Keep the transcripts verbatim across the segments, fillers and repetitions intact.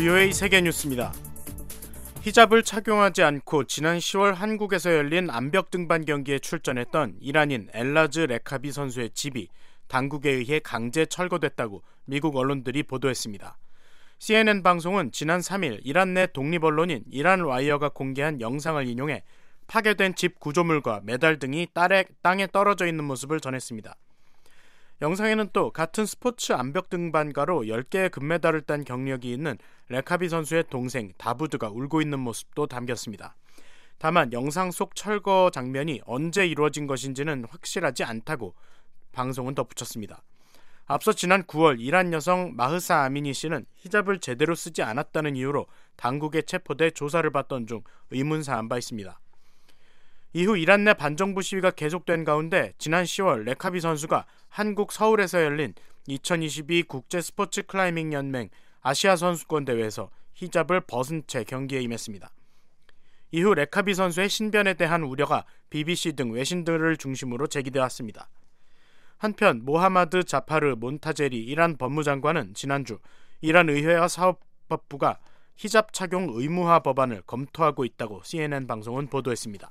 브이오에이 세계뉴스입니다. 히잡을 착용하지 않고 지난 시월 한국에서 열린 암벽 등반 경기에 출전했던 이란인 엘라즈 레카비 선수의 집이 당국에 의해 강제 철거됐다고 미국 언론들이 보도했습니다. 씨엔엔 방송은 지난 삼 일 이란 내 독립언론인 이란 와이어가 공개한 영상을 인용해 파괴된 집 구조물과 메달 등이 땅에 떨어져 있는 모습을 전했습니다. 영상에는 또 같은 스포츠 암벽 등반가로 열 개의 금메달을 딴 경력이 있는 레카비 선수의 동생 다부드가 울고 있는 모습도 담겼습니다. 다만 영상 속 철거 장면이 언제 이루어진 것인지는 확실하지 않다고 방송은 덧붙였습니다. 앞서 지난 구월 이란 여성 마흐사 아미니 씨는 히잡을 제대로 쓰지 않았다는 이유로 당국에 체포돼 조사를 받던 중 의문사한 바 있습니다. 이후 이란 내 반정부 시위가 계속된 가운데 지난 시월 레카비 선수가 한국 서울에서 열린 이천이십이 국제 스포츠 클라이밍 연맹 아시아 선수권 대회에서 히잡을 벗은 채 경기에 임했습니다. 이후 레카비 선수의 신변에 대한 우려가 비비씨 등 외신들을 중심으로 제기되었습니다. 한편 모하마드 자파르 몬타제리 이란 법무장관은 지난주 이란 의회와 사법부가 히잡 착용 의무화 법안을 검토하고 있다고 씨엔엔 방송은 보도했습니다.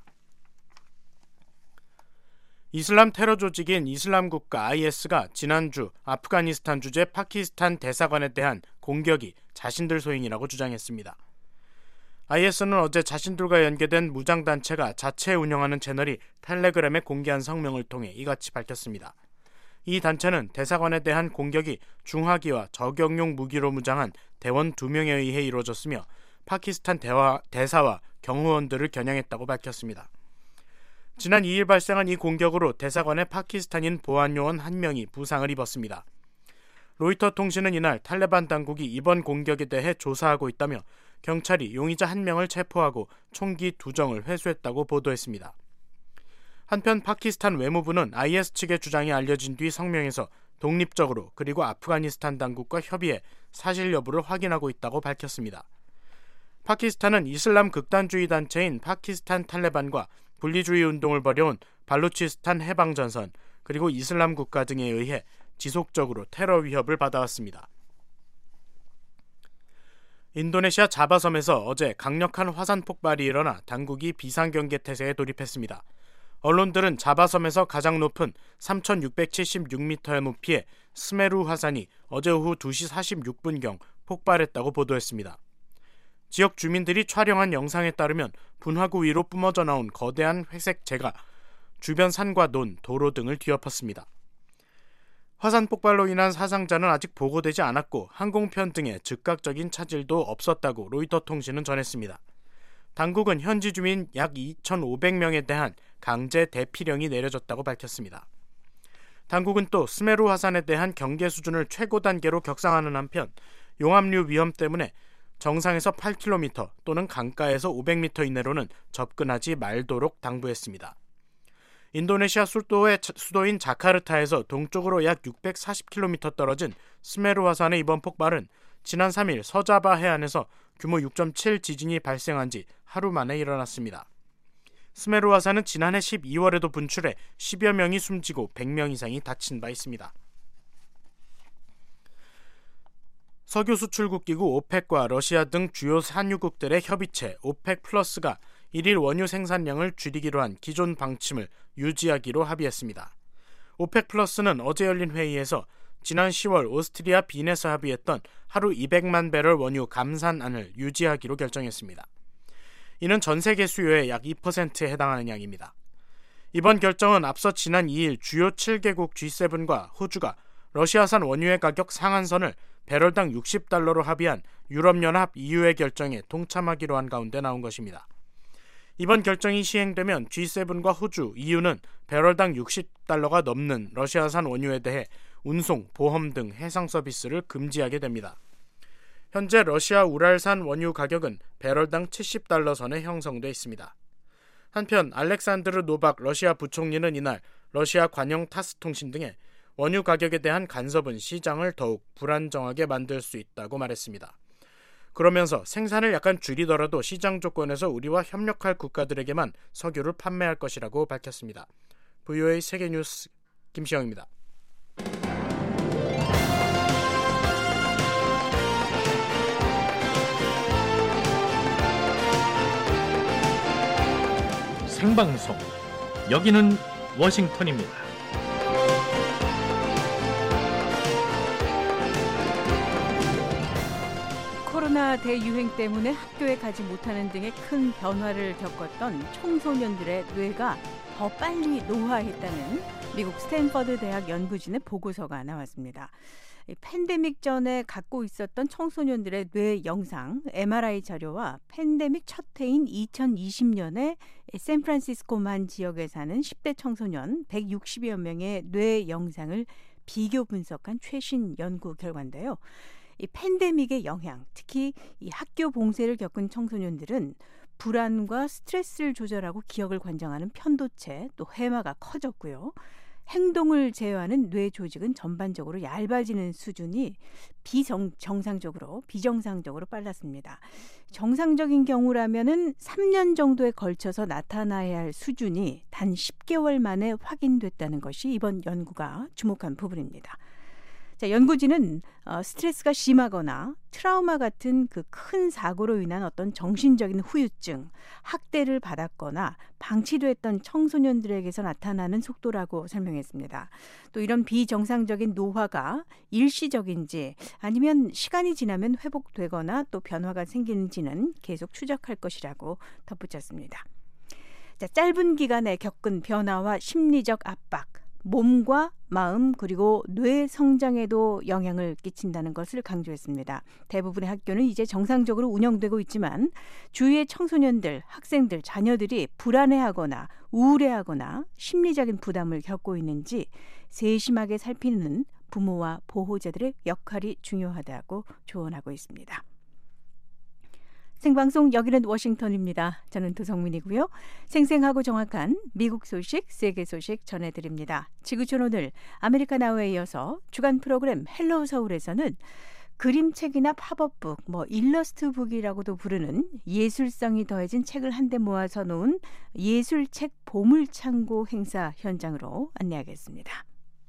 이슬람 테러 조직인 이슬람국가 아이에스가 지난주 아프가니스탄 주재 파키스탄 대사관에 대한 공격이 자신들 소행이라고 주장했습니다. 아이에스는 어제 자신들과 연계된 무장단체가 자체 운영하는 채널이 텔레그램에 공개한 성명을 통해 이같이 밝혔습니다. 이 단체는 대사관에 대한 공격이 중화기와 저격용 무기로 무장한 대원 두 명에 의해 이루어졌으며 파키스탄 대화, 대사와 경호원들을 겨냥했다고 밝혔습니다. 지난 이 일 발생한 이 공격으로 대사관의 파키스탄인 보안요원 한 명이 부상을 입었습니다. 로이터 통신은 이날 탈레반 당국이 이번 공격에 대해 조사하고 있다며 경찰이 용의자 한 명을 체포하고 총기 두 정을 회수했다고 보도했습니다. 한편 파키스탄 외무부는 아이에스 측의 주장이 알려진 뒤 성명에서 독립적으로 그리고 아프가니스탄 당국과 협의해 사실 여부를 확인하고 있다고 밝혔습니다. 파키스탄은 이슬람 극단주의 단체인 파키스탄 탈레반과 분리주의 운동을 벌여온 발루치스탄 해방전선 그리고 이슬람 국가 등에 의해 지속적으로 테러 위협을 받아왔습니다. 인도네시아 자바섬에서 어제 강력한 화산 폭발이 일어나 당국이 비상경계 태세에 돌입했습니다. 언론들은 자바섬에서 가장 높은 삼천육백칠십육 미터의 높이의 스메루 화산이 어제 오후 두 시 사십육 분경 폭발했다고 보도했습니다. 지역 주민들이 촬영한 영상에 따르면 분화구 위로 뿜어져 나온 거대한 회색 재가 주변 산과 논, 도로 등을 뒤엎었습니다. 화산 폭발로 인한 사상자는 아직 보고되지 않았고 항공편 등의 즉각적인 차질도 없었다고 로이터 통신은 전했습니다. 당국은 현지 주민 약 이천오백 명에 대한 강제 대피령이 내려졌다고 밝혔습니다. 당국은 또 스메루 화산에 대한 경계 수준을 최고 단계로 격상하는 한편 용암류 위험 때문에 정상에서 팔 킬로미터 또는 강가에서 오백 미터 이내로는 접근하지 말도록 당부했습니다. 인도네시아 수도의, 수도인 자카르타에서 동쪽으로 약 육백사십 킬로미터 떨어진 스메루 화산의 이번 폭발은 지난 삼 일 서자바 해안에서 규모 육 점 칠 지진이 발생한 지 하루 만에 일어났습니다. 스메루 화산은 지난해 십이월에도 분출해 십여 명이 숨지고 백 명 이상이 다친 바 있습니다. 석유 수출국 기구 오펙과 러시아 등 주요 산유국들의 협의체 오펙 플러스가 일일 원유 생산량을 줄이기로 한 기존 방침을 유지하기로 합의했습니다. 오펙 플러스는 어제 열린 회의에서 지난 시월 오스트리아 빈에서 합의했던 하루 이백만 배럴 원유 감산안을 유지하기로 결정했습니다. 이는 전 세계 수요의 약 이 퍼센트에 해당하는 양입니다. 이번 결정은 앞서 지난 이 일 주요 칠 개국 지 세븐과 호주가 러시아산 원유의 가격 상한선을 배럴당 육십 달러로 합의한 유럽연합 이유의 결정에 동참하기로 한 가운데 나온 것입니다. 이번 결정이 시행되면 지 세븐과 호주, 이유는 배럴당 육십 달러가 넘는 러시아산 원유에 대해 운송, 보험 등 해상 서비스를 금지하게 됩니다. 현재 러시아 우랄산 원유 가격은 배럴당 칠십 달러 선에 형성돼 있습니다. 한편 알렉산드르 노박 러시아 부총리는 이날 러시아 관영 타스 통신 등에 원유 가격에 대한 간섭은 시장을 더욱 불안정하게 만들 수 있다고 말했습니다. 그러면서 생산을 약간 줄이더라도 시장 조건에서 우리와 협력할 국가들에게만 석유를 판매할 것이라고 밝혔습니다. 브이오에이 세계뉴스 김시영입니다. 생방송. 여기는 워싱턴입니다. 코로나 대유행 때문에 학교에 가지 못하는 등의 큰 변화를 겪었던 청소년들의 뇌가 더 빨리 노화했다는 미국 스탠퍼드 대학 연구진의 보고서가 나왔습니다. 팬데믹 전에 갖고 있었던 청소년들의 뇌 영상 엠알아이 자료와 팬데믹 첫 해인 이천이십 년에 샌프란시스코만 지역에 사는 십 대 청소년 백육십여 명의 뇌 영상을 비교 분석한 최신 연구 결과인데요. 이 팬데믹의 영향, 특히 이 학교 봉쇄를 겪은 청소년들은 불안과 스트레스를 조절하고 기억을 관장하는 편도체, 또 해마가 커졌고요. 행동을 제어하는 뇌 조직은 전반적으로 얇아지는 수준이 비정상적으로 비정상적으로 빨랐습니다. 정상적인 경우라면은 삼 년 정도에 걸쳐서 나타나야 할 수준이 단 십 개월 만에 확인됐다는 것이 이번 연구가 주목한 부분입니다. 자, 연구진은 어, 스트레스가 심하거나 트라우마 같은 그 큰 사고로 인한 어떤 정신적인 후유증, 학대를 받았거나 방치됐던 청소년들에게서 나타나는 속도라고 설명했습니다. 또 이런 비정상적인 노화가 일시적인지 아니면 시간이 지나면 회복되거나 또 변화가 생기는지는 계속 추적할 것이라고 덧붙였습니다. 자, 짧은 기간에 겪은 변화와 심리적 압박, 몸과 마음 그리고 뇌 성장에도 영향을 끼친다는 것을 강조했습니다. 대부분의 학교는 이제 정상적으로 운영되고 있지만 주위의 청소년들, 학생들, 자녀들이 불안해하거나 우울해하거나 심리적인 부담을 겪고 있는지 세심하게 살피는 부모와 보호자들의 역할이 중요하다고 조언하고 있습니다. 생방송 여기는 워싱턴입니다. 저는 도성민이고요. 생생하고 정확한 미국 소식, 세계 소식 전해드립니다. 지구촌 오늘 아메리카 나우에 이어서 주간 프로그램 헬로우 서울에서는 그림책이나 팝업북, 뭐 일러스트북이라고도 부르는 예술성이 더해진 책을 한데 모아서 놓은 예술책 보물창고 행사 현장으로 안내하겠습니다.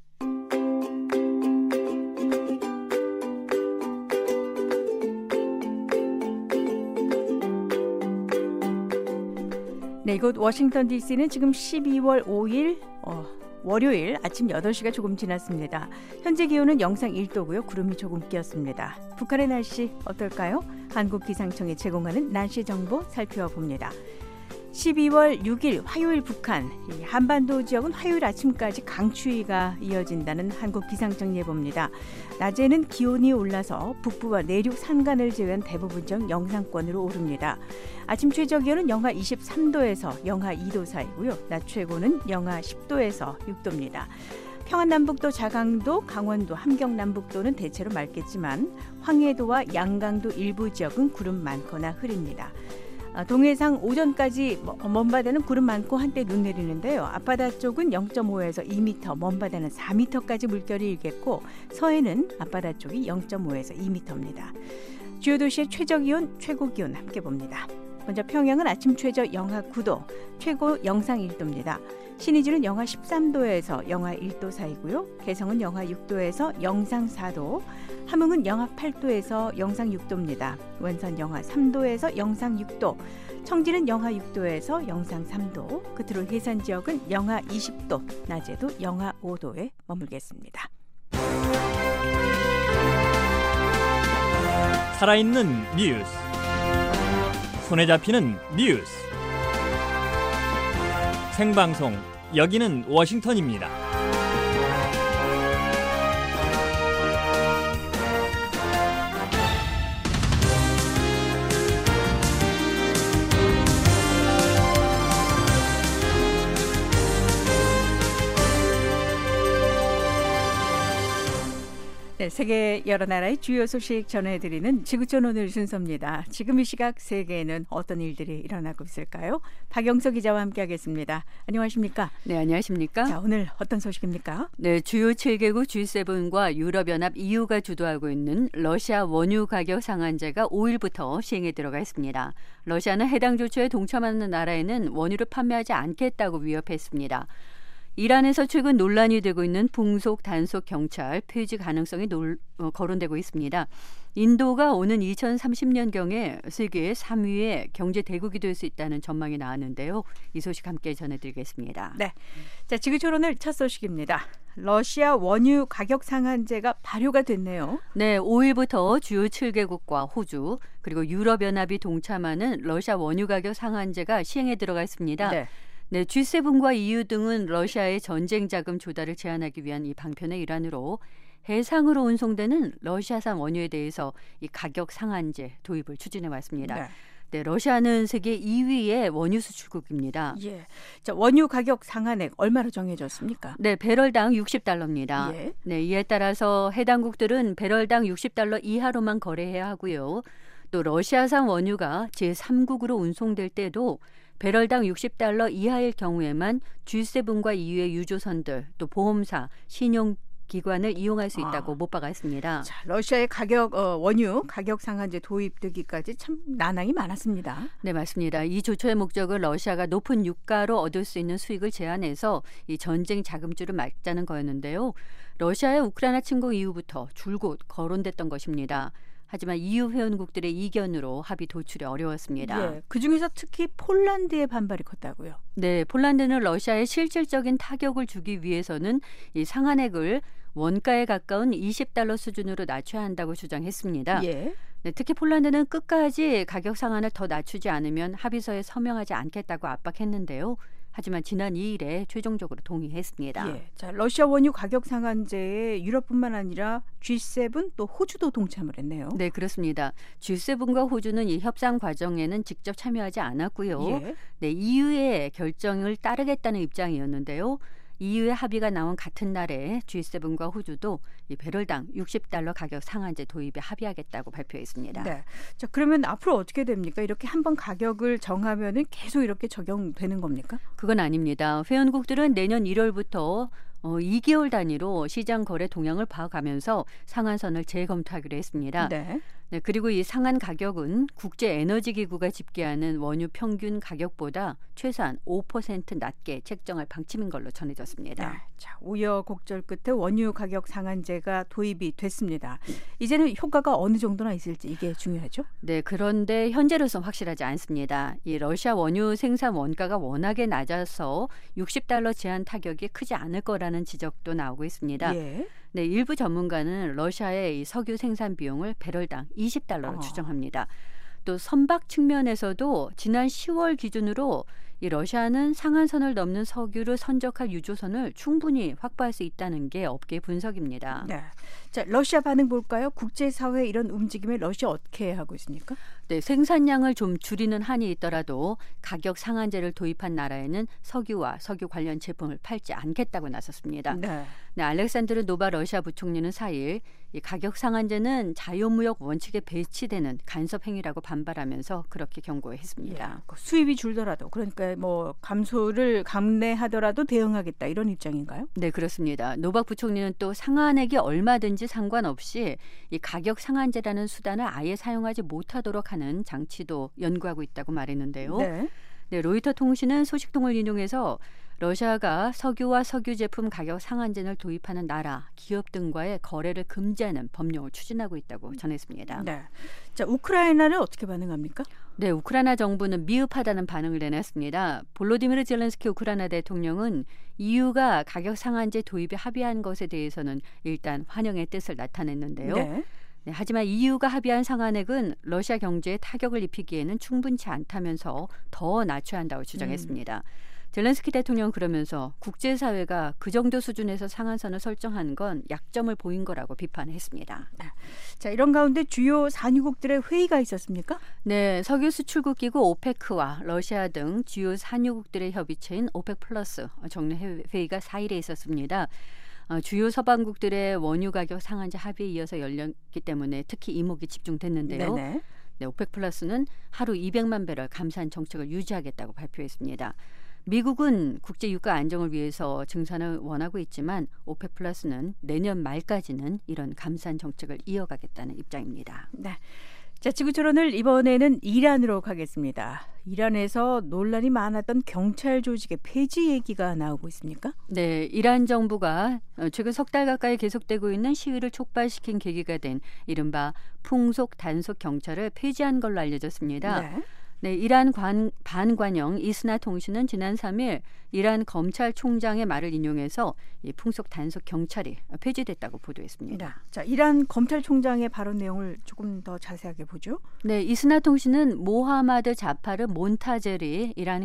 네, 이곳 워싱턴 디씨는 지금 십이월 오일 어, 월요일 아침 여덟 시가 조금 지났습니다. 현재 기온은 영상 일 도고요. 구름이 조금 끼었습니다. 북한의 날씨 어떨까요? 한국기상청이 제공하는 날씨 정보 살펴봅니다. 십이월 육일 화요일 북한, 한반도 지역은 화요일 아침까지 강추위가 이어진다는 한국기상청 예보입니다. 낮에는 기온이 올라서 북부와 내륙 산간을 제외한 대부분 지역 영상권으로 오릅니다. 아침 최저 기온은 영하 이십삼 도에서 영하 이 도 사이고요. 낮 최고는 영하 십 도에서 육 도입니다. 평안남북도, 자강도, 강원도, 함경남북도는 대체로 맑겠지만 황해도와 양강도 일부 지역은 구름 많거나 흐립니다. 동해상 오전까지 먼바다는 구름 많고 한때 눈 내리는데요. 앞바다 쪽은 영 점 오에서 이 미터, 먼바다는 사 미터까지 물결이 일겠고 서해는 앞바다 쪽이 영 점 오에서 이 미터입니다. 주요 도시의 최저 기온, 최고 기온 함께 봅니다. 먼저 평양은 아침 최저 영하 구 도, 최고 영상 일 도입니다. 신의주는 영하 십삼 도에서 영하 일 도 사이고요. 개성은 영하 육 도에서 영상 사 도, 함흥은 영하 팔 도에서 영상 육 도입니다. 원산 영하 삼 도에서 영상 육 도, 청진은 영하 육 도에서 영상 삼 도, 끝으로 해산 지역은 영하 이십 도, 낮에도 영하 오 도에 머물겠습니다. 살아있는 뉴스, 손에 잡히는 뉴스, 생방송 여기는 워싱턴입니다. 네, 세계 여러 나라의 주요 소식 전해드리는 지구촌 오늘 순서입니다. 지금 이 시각 세계에는 어떤 일들이 일어나고 있을까요? 박영석 기자와 함께하겠습니다. 안녕하십니까? 네, 안녕하십니까? 자, 오늘 어떤 소식입니까? 네, 주요 칠 개국 지 세븐과 유럽연합 이유가 주도하고 있는 러시아 원유 가격 상한제가 오일부터 시행에 들어가 있습니다. 러시아는 해당 조처에 동참하는 나라에는 원유를 판매하지 않겠다고 위협했습니다. 이란에서 최근 논란이 되고 있는 풍속 단속 경찰 폐지 가능성이 놀, 어, 거론되고 있습니다. 인도가 오는 이천삼십 년경에 세계 삼 위의 경제 대국이 될 수 있다는 전망이 나왔는데요. 이 소식 함께 전해드리겠습니다. 네, 자 지구촌 오늘 첫 소식입니다. 러시아 원유 가격 상한제가 발효가 됐네요. 네, 오일부터 주요 칠 개국과 호주 그리고 유럽연합이 동참하는 러시아 원유 가격 상한제가 시행에 들어가 있습니다. 네. 네, 지 세븐과 이유 등은 러시아의 전쟁 자금 조달을 제한하기 위한 이 방편의 일환으로 해상으로 운송되는 러시아산 원유에 대해서 이 가격 상한제 도입을 추진해 왔습니다. 네. 네, 러시아는 세계 이 위의 원유 수출국입니다. 예. 자, 원유 가격 상한액 얼마로 정해졌습니까? 네, 배럴당 육십 달러입니다. 예. 네, 이에 따라서 해당국들은 배럴당 육십 달러 이하로만 거래해야 하고요. 또 러시아산 원유가 제삼국으로 운송될 때도 배럴당 육십 달러 이하일 경우에만 지 세븐과 이유의 유조선들, 또 보험사, 신용기관을 이용할 수 있다고 아. 못 박았습니다. 자, 러시아의 가격 어, 원유 가격 상한제 도입되기까지 참 난항이 많았습니다. 네, 맞습니다. 이 조처의 목적은 러시아가 높은 유가로 얻을 수 있는 수익을 제한해서 이 전쟁 자금줄을 막자는 거였는데요. 러시아의 우크라이나 침공 이후부터 줄곧 거론됐던 것입니다. 하지만 이유 회원국들의 이견으로 합의 도출이 어려웠습니다. 예, 그중에서 특히 폴란드의 반발이 컸다고요. 네, 폴란드는 러시아에 실질적인 타격을 주기 위해서는 이 상한액을 원가에 가까운 이십 달러 수준으로 낮춰야 한다고 주장했습니다. 예. 네, 특히 폴란드는 끝까지 가격 상한을 더 낮추지 않으면 합의서에 서명하지 않겠다고 압박했는데요. 하지만 지난 이 일에 최종적으로 동의했습니다. 예. 자, 러시아 원유 가격 상한제에 유럽뿐만 아니라 지 세븐 또 호주도 동참을 했네요. 네, 그렇습니다. 지 세븐과 호주는 이 협상 과정에는 직접 참여하지 않았고요. 예. 네, 이유의 결정을 따르겠다는 입장이었는데요. 이유의 합의가 나온 같은 날에 지 세븐과 호주도 이 배럴당 육십 달러 가격 상한제 도입에 합의하겠다고 발표했습니다. 네. 자, 그러면 앞으로 어떻게 됩니까? 이렇게 한번 가격을 정하면은 계속 이렇게 적용되는 겁니까? 그건 아닙니다. 회원국들은 내년 일월부터 어, 이 개월 단위로 시장 거래 동향을 봐가면서 상한선을 재검토하기로 했습니다. 네. 네, 그리고 이 상한 가격은 국제에너지기구가 집계하는 원유 평균 가격보다 최소한 오 퍼센트 낮게 책정할 방침인 걸로 전해졌습니다. 네. 자, 우여곡절 끝에 원유 가격 상한제가 도입이 됐습니다. 이제는 효과가 어느 정도나 있을지 이게 중요하죠? 네, 그런데 현재로선 확실하지 않습니다. 이 러시아 원유 생산 원가가 워낙에 낮아서 육십 달러 제한 타격이 크지 않을 거라는 지적도 나오고 있습니다. 예. 네, 일부 전문가는 러시아의 이 석유 생산 비용을 배럴당 이십 달러로 어. 추정합니다. 또 선박 측면에서도 지난 시월 기준으로 이 러시아는 상한선을 넘는 석유를 선적할 유조선을 충분히 확보할 수 있다는 게 업계 분석입니다. 네. 자, 러시아 반응 볼까요? 국제사회 이런 움직임에 러시아 어떻게 하고 있습니까? 네, 생산량을 좀 줄이는 한이 있더라도 가격 상한제를 도입한 나라에는 석유와 석유 관련 제품을 팔지 않겠다고 나섰습니다. 네. 네, 알렉산드르 노바 러시아 부총리는 사 일 이 가격 상한제는 자유무역 원칙에 배치되는 간섭 행위라고 반발하면서 그렇게 경고했습니다. 예. 수입이 줄더라도 그러니까 뭐 감소를 감내하더라도 대응하겠다 이런 입장인가요? 네, 그렇습니다. 노박 부총리는 또 상한액이 얼마든지 상관없이 이 가격 상한제라는 수단을 아예 사용하지 못하도록 하는 장치도 연구하고 있다고 말했는데요. 네. 네, 로이터 통신은 소식통을 인용해서 러시아가 석유와 석유 제품 가격 상한제를 도입하는 나라, 기업 등과의 거래를 금지하는 법령을 추진하고 있다고 전했습니다. 네. 자, 우크라이나는 어떻게 반응합니까? 네, 우크라이나 정부는 미흡하다는 반응을 내놨습니다. 볼로디미르 젤렌스키 우크라이나 대통령은 이유가 가격 상한제 도입에 합의한 것에 대해서는 일단 환영의 뜻을 나타냈는데요. 네. 네, 하지만 이유가 합의한 상한액은 러시아 경제에 타격을 입히기에는 충분치 않다면서 더 낮춰야 한다고 주장했습니다. 음. 젤렌스키 대통령은 그러면서 국제사회가 그 정도 수준에서 상한선을 설정한 건 약점을 보인 거라고 비판했습니다. 자, 이런 가운데 주요 산유국들의 회의가 있었습니까? 네, 석유 수출국 기구 오페크와 러시아 등 주요 산유국들의 협의체인 오펙 플러스 정례 회의가 사 일에 있었습니다. 주요 서방국들의 원유 가격 상한제 합의에 이어서 열렸기 때문에 특히 이목이 집중됐는데요. 네네. 네, 오펙 플러스는 하루 이백만 배럴 감산 정책을 유지하겠다고 발표했습니다. 미국은 국제 유가 안정을 위해서 증산을 원하고 있지만 오펙 플러스는 내년 말까지는 이런 감산 정책을 이어가겠다는 입장입니다. 네. 자, 지구촌을 이번에는 이란으로 가겠습니다. 이란에서 논란이 많았던 경찰 조직의 폐지 얘기가 나오고 있습니까? 네, 이란 정부가 최근 석 달 가까이 계속되고 있는 시위를 촉발시킨 계기가 된 이른바 풍속 단속 경찰을 폐지한 걸로 알려졌습니다. 네. 네, 이란 관, 반관영 이스나 통신은 지난 삼 일 이란 검찰총장의 말을 인용해서 이 풍속 단속 경찰이 폐지됐다고 보도했습니다. 네. 자, 이란 검찰총장의 발언 내용을 조금 더 자세하게 보죠. 네, 이스나 통신은 모하마드 자파르 몬타제리 이란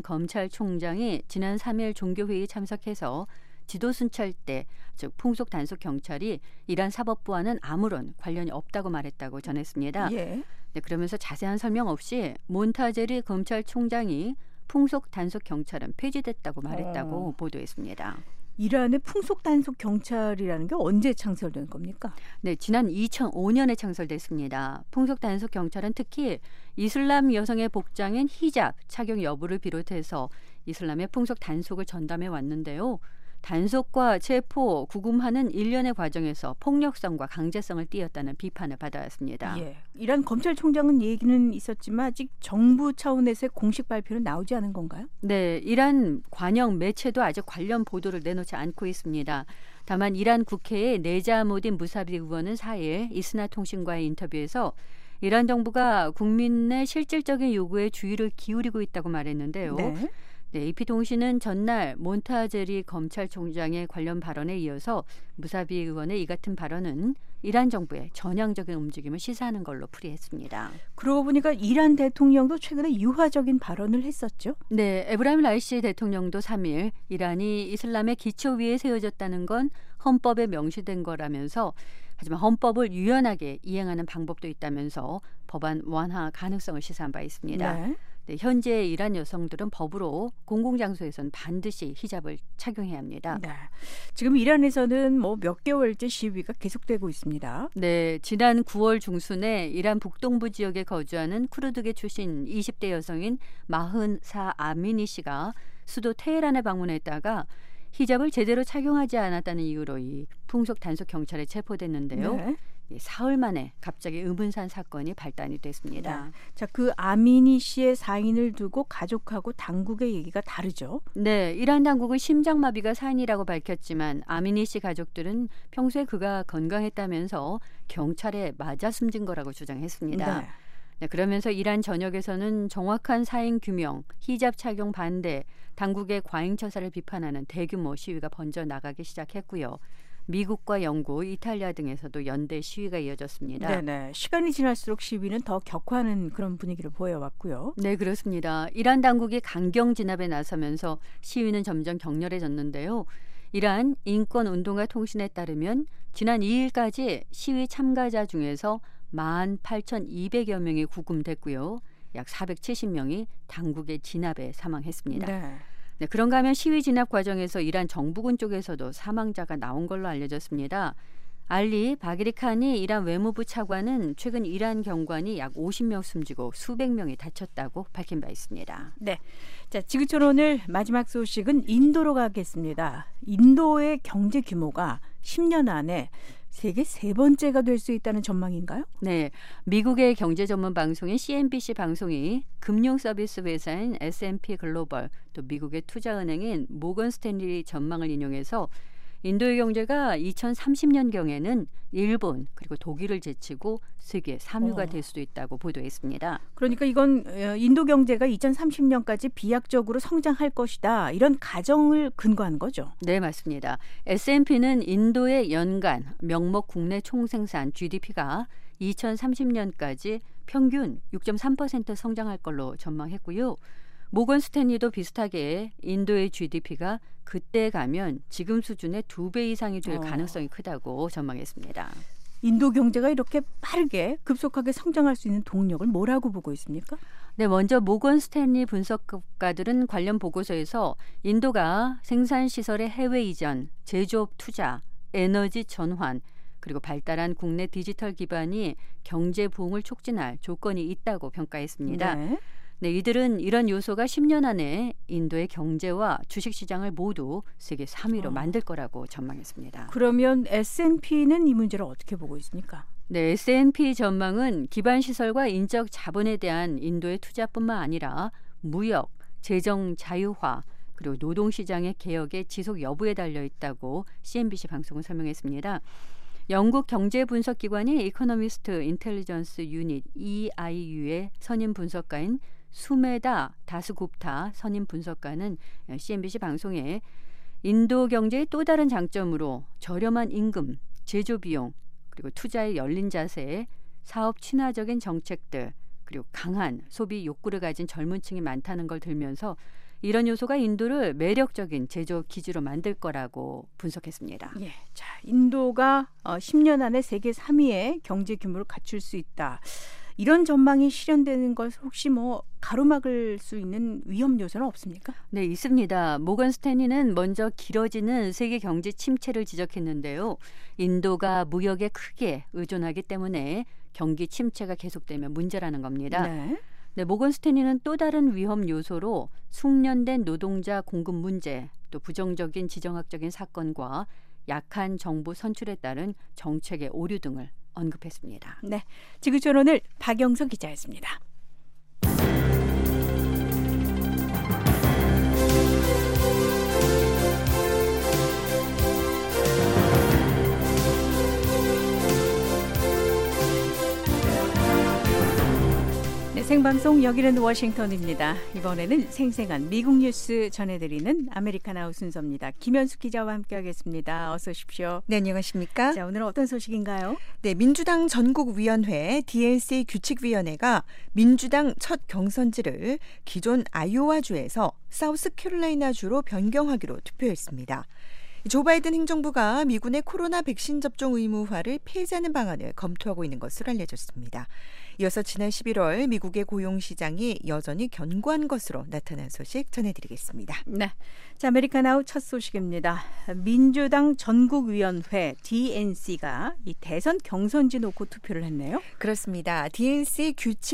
검찰총장이 지난 삼 일 종교회의에 참석해서 지도 순찰 때, 즉 풍속 단속 경찰이 이란 사법부와는 아무런 관련이 없다고 말했다고 전했습니다. 예. 네, 그러면서 자세한 설명 없이 몬타제리 검찰총장이 풍속 단속 경찰은 폐지됐다고 말했다고 어. 보도했습니다. 이란의 풍속 단속 경찰이라는 게 언제 창설된 겁니까? 네, 지난 이천오 년에 창설됐습니다. 풍속 단속 경찰은 특히 이슬람 여성의 복장인 히잡 착용 여부를 비롯해서 이슬람의 풍속 단속을 전담해 왔는데요. 단속과 체포, 구금하는 일련의 과정에서 폭력성과 강제성을 띠었다는 비판을 받아왔습니다. 예. 이란 검찰총장은 얘기는 있었지만 아직 정부 차원에서의 공식 발표는 나오지 않은 건가요? 네, 이란 관영 매체도 아직 관련 보도를 내놓지 않고 있습니다. 다만 이란 국회의 네자무딘 무사비 의원은 사 일 이스나 통신과의 인터뷰에서 이란 정부가 국민의 실질적인 요구에 주의를 기울이고 있다고 말했는데요. 네. 네, 에이피통신은 전날 몬타제리 검찰총장의 관련 발언에 이어서 무사비 의원의 이 같은 발언은 이란 정부의 전향적인 움직임을 시사하는 걸로 풀이했습니다. 그러고 보니까 이란 대통령도 최근에 유화적인 발언을 했었죠. 네, 에브라임 라이시 대통령도 삼 일 이란이 이슬람의 기초 위에 세워졌다는 건 헌법에 명시된 거라면서 하지만 헌법을 유연하게 이행하는 방법도 있다면서 법안 완화 가능성을 시사한 바 있습니다. 네. 네, 현재 이란 여성들은 법으로 공공장소에서는 반드시 히잡을 착용해야 합니다. 네. 지금 이란에서는 뭐 몇 개월째 시위가 계속되고 있습니다. 네, 지난 구월 중순에 이란 북동부 지역에 거주하는 쿠르드계 출신 이십 대 여성인 마흔사 아미니 씨가 수도 테헤란에 방문했다가 히잡을 제대로 착용하지 않았다는 이유로 이 풍속 단속 경찰에 체포됐는데요. 네. 사흘 만에 갑자기 의문산 사건이 발단이 됐습니다. 네. 자, 그 아미니 씨의 사인을 두고 가족하고 당국의 얘기가 다르죠. 네, 이란 당국은 심장마비가 사인이라고 밝혔지만 아미니 씨 가족들은 평소에 그가 건강했다면서 경찰에 맞아 숨진 거라고 주장했습니다. 네. 네, 그러면서 이란 전역에서는 정확한 사인 규명, 히잡 착용 반대, 당국의 과잉 처사를 비판하는 대규모 시위가 번져 나가기 시작했고요. 미국과 영국, 이탈리아 등에서도 연대 시위가 이어졌습니다. 네네. 시간이 지날수록 시위는 더 격화하는 그런 분위기를 보여왔고요. 네, 그렇습니다. 이란 당국이 강경 진압에 나서면서 시위는 점점 격렬해졌는데요. 이란 인권운동가 통신에 따르면 지난 이 일까지 시위 참가자 중에서 만 팔천이백여 명이 구금됐고요. 약 사백칠십 명이 당국의 진압에 사망했습니다. 네. 네, 그런가 하면 시위 진압 과정에서 이란 정부군 쪽에서도 사망자가 나온 걸로 알려졌습니다. 알리 바기리칸이 이란 외무부 차관은 최근 이란 경관이 약 오십 명 숨지고 수백 명이 다쳤다고 밝힌 바 있습니다. 네. 자, 지구촌 오늘 마지막 소식은 인도로 가겠습니다. 인도의 경제 규모가 십 년 안에 세계 세 번째가 될 수 있다는 전망인가요? 네, 미국의 경제 전문 방송인 씨엔비씨 방송이 금융 서비스 회사인 에스 앤 피 글로벌 또 미국의 투자은행인 모건 스탠리 전망을 인용해서 인도의 경제가 이천삼십 년경에는 일본 그리고 독일을 제치고 세계 삼 위가 어. 될 수도 있다고 보도했습니다. 그러니까 이건 인도 경제가 이천삼십 년까지 비약적으로 성장할 것이다. 이런 가정을 근거한 거죠. 네, 맞습니다. 에스 앤 피는 인도의 연간 명목 국내 총생산 지디피가 이천삼십 년까지 평균 육 점 삼 퍼센트 성장할 걸로 전망했고요. 모건 스탠리도 비슷하게 인도의 지디피가 그때 가면 지금 수준의 두 배 이상이 될 어. 가능성이 크다고 전망했습니다. 인도 경제가 이렇게 빠르게 급속하게 성장할 수 있는 동력을 뭐라고 보고 있습니까? 네, 먼저 모건 스탠리 분석가들은 관련 보고서에서 인도가 생산 시설의 해외 이전, 제조업 투자, 에너지 전환, 그리고 발달한 국내 디지털 기반이 경제 부흥을 촉진할 조건이 있다고 평가했습니다. 네. 네, 이들은 이런 요소가 십 년 안에 인도의 경제와 주식시장을 모두 세계 삼 위로 어. 만들 거라고 전망했습니다. 그러면 에스 앤 피는 이 문제를 어떻게 보고 있습니까? 네, 에스 앤 피 전망은 기반 시설과 인적 자본에 대한 인도의 투자뿐만 아니라 무역, 재정 자유화, 그리고 노동시장의 개혁의 지속 여부에 달려 있다고 씨 엔 비 씨 방송은 설명했습니다. 영국 경제분석기관인 이코노미스트 인텔리전스 유닛 이 아이 유의 선임 분석가인 수메다 다스굽타 선임 분석가는 씨 엔 비 씨 방송에 인도 경제의 또 다른 장점으로 저렴한 임금, 제조 비용, 그리고 투자에 열린 자세, 사업 친화적인 정책들, 그리고 강한 소비 욕구를 가진 젊은 층이 많다는 걸 들면서 이런 요소가 인도를 매력적인 제조 기지로 만들 거라고 분석했습니다. 예, 자, 인도가 어, 십 년 안에 세계 삼 위의 경제 규모를 갖출 수 있다. 이런 전망이 실현되는 것 혹시 뭐 가로막을 수 있는 위험 요소는 없습니까? 네, 있습니다. 모건 스탠리는 먼저 길어지는 세계 경제 침체를 지적했는데요. 인도가 무역에 크게 의존하기 때문에 경기 침체가 계속되면 문제라는 겁니다. 네. 네, 모건 스탠리는 또 다른 위험 요소로 숙련된 노동자 공급 문제, 또 부정적인 지정학적인 사건과 약한 정부 선출에 따른 정책의 오류 등을 언급했습니다. 네, 지구촌 오늘 박영석 기자였습니다. 네, 생방송 여기는 워싱턴입니다. 이번에는 생생한 미국 뉴스 전해드리는 아메리카나우 순서입니다. 김현숙 기자와 함께하겠습니다. 어서 오십시오. 네, 안녕하십니까? 자, 오늘은 어떤 소식인가요? 네, 민주당 전국위원회 디 엔 씨 규칙위원회가 민주당 첫 경선지를 기존 아이오와주에서 사우스캐롤라이나주로 변경하기로 투표했습니다. 조 바이든 행정부가 미군의 코로나 백신 접종 의무화를 폐지하는 방안을 검토하고 있는 것으로 알려졌습니다. 이어서 지난 십일월 미국의 고용시장이 여전히 견고한 것으로 나타난 소식 전해드리겠습니다. 네, 자, 아메리카나우 첫 소식입니다. 민주당 전국위원회 디 엔 씨가 이 대선 경선지 놓고 투표를 했네요. 그렇습니다. 디 엔 씨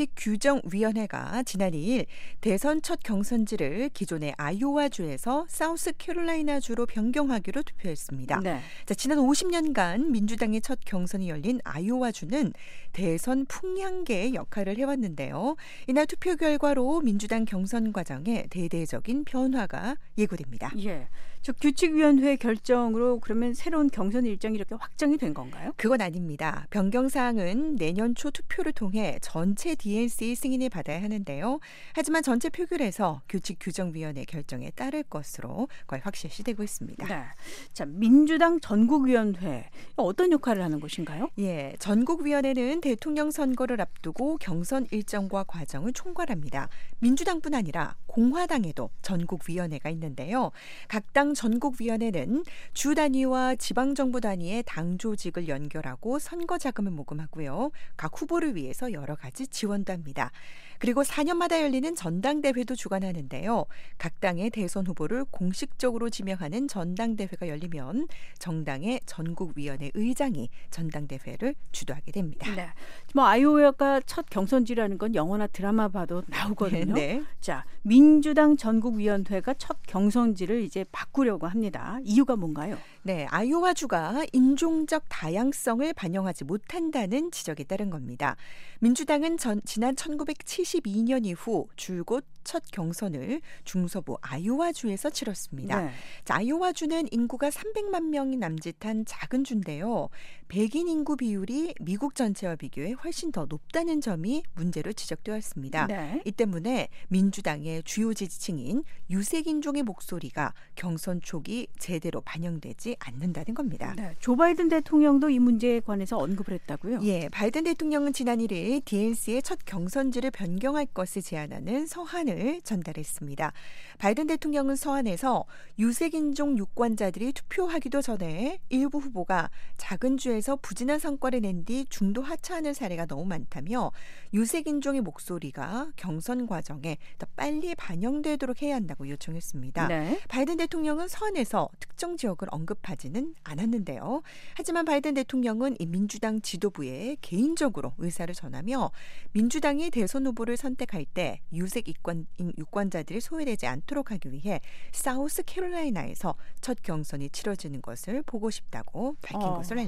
규칙규정위원회가 지난 이일 대선 첫 경선지를 기존의 아이오와주에서 사우스캐롤라이나주로 변경하기로 투표했습니다. 네. 자, 지난 오십 년간 민주당의 첫 경선이 열린 아이오와주는 대선 풍량계의 역할을 해왔는데요. 이날 투표 결과로 민주당 경선 과정에 대대적인 변화가 예고됩니다. 예, 저 규칙위원회 결정으로 그러면 새로운 경선 일정이 이렇게 확정이 된 건가요? 그건 아닙니다. 변경사항은 내년 초 투표를 통해 전체 디 엔 씨 승인을 받아야 하는데요. 하지만 전체 표결에서 규칙규정위원회 결정에 따를 것으로 거의 확실시되고 있습니다. 네. 자, 민주당 전국위원회 어떤 역할을 하는 곳인가요? 예, 전국위원회는 대통령 선거를 앞두고 경선 일정과 과정을 총괄합니다. 민주당뿐 아니라 공화당에도 전국위원회가 있는데요. 각 당 전국위원회는 주 단위와 지방정부 단위의 당 조직을 연결하고 선거 자금을 모금하고요. 각 후보를 위해서 여러 가지 지원도 합니다. 그리고 사 년마다 열리는 전당대회도 주관하는데요. 각 당의 대선 후보를 공식적으로 지명하는 전당대회가 열리면 정당의 전국위원회 의장이 전당대회를 주도하게 됩니다. 네. 뭐 아이오와가 첫 경선지라는 건 영화나 드라마 봐도 나오거든요. 네. 자, 민주당 전국위원회가 첫 경선지를 이제 바꾸려고 합니다. 이유가 뭔가요? 네, 아이오와주가 인종적 다양성을 반영하지 못한다는 지적에 따른 겁니다. 민주당은 전, 지난 천구백칠십이 년 이후 줄곧 첫 경선을 중서부 아이오와주에서 치렀습니다. 네. 자, 아이오와주는 인구가 삼백만 명이 남짓한 작은 주인데요. 백인 인구 비율이 미국 전체와 비교해 훨씬 더 높다는 점이 문제로 지적되었습니다. 네. 이 때문에 민주당의 주요 지지층인 유색인종의 목소리가 경선 초기 제대로 반영되지 않는다는 겁니다. 네. 조 바이든 대통령도 이 문제에 관해서 언급을 했다고요? 예, 바이든 대통령은 지난 일 일 디 엔 씨의 첫 경선지를 변경할 것을 제안하는 서한을 전달했습니다. 바이든 대통령은 서한에서 유색인종 유권자들이 투표하기도 전에 일부 후보가 작은 주에서 부진한 성과를 낸 뒤 중도 하차하는 사례가 너무 많다며 유색인종의 목소리가 경선 과정에 더 빨리 반영되도록 해야 한다고 요청했습니다. 네. 바이든 대통령은 서한에서 특정 지역을 언급하지는 않았는데요. 하지만 바이든 대통령은 이 민주당 지도부에 개인적으로 의사를 전하며 민주당이 대선 후보를 선택할 때 유색 이권, 유권자들이 소외되지 않도록 하기 위해 사우스캐롤라이나에서 첫 경선이 치러지는 것을 보고 싶다고 밝힌 어. 것으로 알려졌습니다.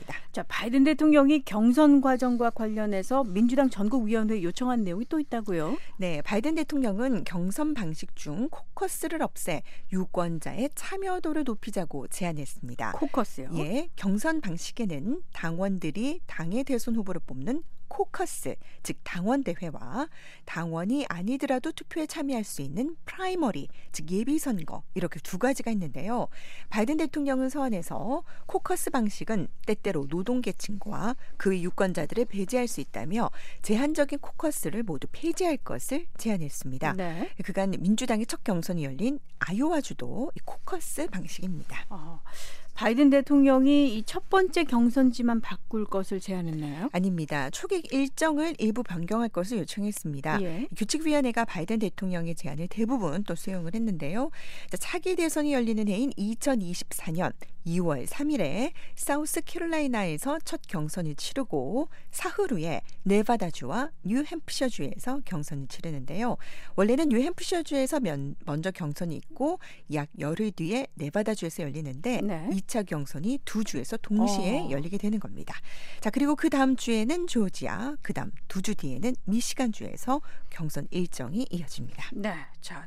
있습니다. 자, 바이든 대통령이 경선 과정과 관련해서 민주당 전국위원회에 요청한 내용이 또 있다고요? 네, 바이든 대통령은 경선 방식 중 코커스를 없애 유권자의 참여도를 높이자고 제안했습니다. 코커스요? 예, 경선 방식에는 당원들이 당의 대선 후보를 뽑는 코커스, 즉 당원대회와 당원이 아니더라도 투표에 참여할 수 있는 프라이머리, 즉 예비선거, 이렇게 두 가지가 있는데요. 바이든 대통령은 서한에서 코커스 방식은 때때로 노동계층과 그 유권자들을 배제할 수 있다며 제한적인 코커스를 모두 폐지할 것을 제안했습니다. 네. 그간 민주당의 첫 경선이 열린 아이오와주도 이 코커스 방식입니다. 어, 바이든 대통령이 이 첫 번째 경선지만 바꿀 것을 제안했나요? 아닙니다. 초기 일정을 일부 변경할 것을 요청했습니다. 예. 규칙위원회가 바이든 대통령의 제안을 대부분 또 수용을 했는데요. 자, 차기 대선이 열리는 해인 이천이십사 년 이월 삼일에 사우스캐롤라이나에서 첫 경선을 치르고 사흘 후에 네바다주와 뉴햄프셔주에서 경선을 치르는데요. 원래는 뉴햄프셔주에서 면, 먼저 경선이 있고 약 열흘 뒤에 네바다주에서 열리는데 네. 이 차 경선이 두 주에서 동시에 어. 열리게 되는 겁니다. 자, 그리고 그 다음 주에는 조지아, 그 다음 두 주 뒤에는 미시간주에서 경선 일정이 이어집니다. 네, 자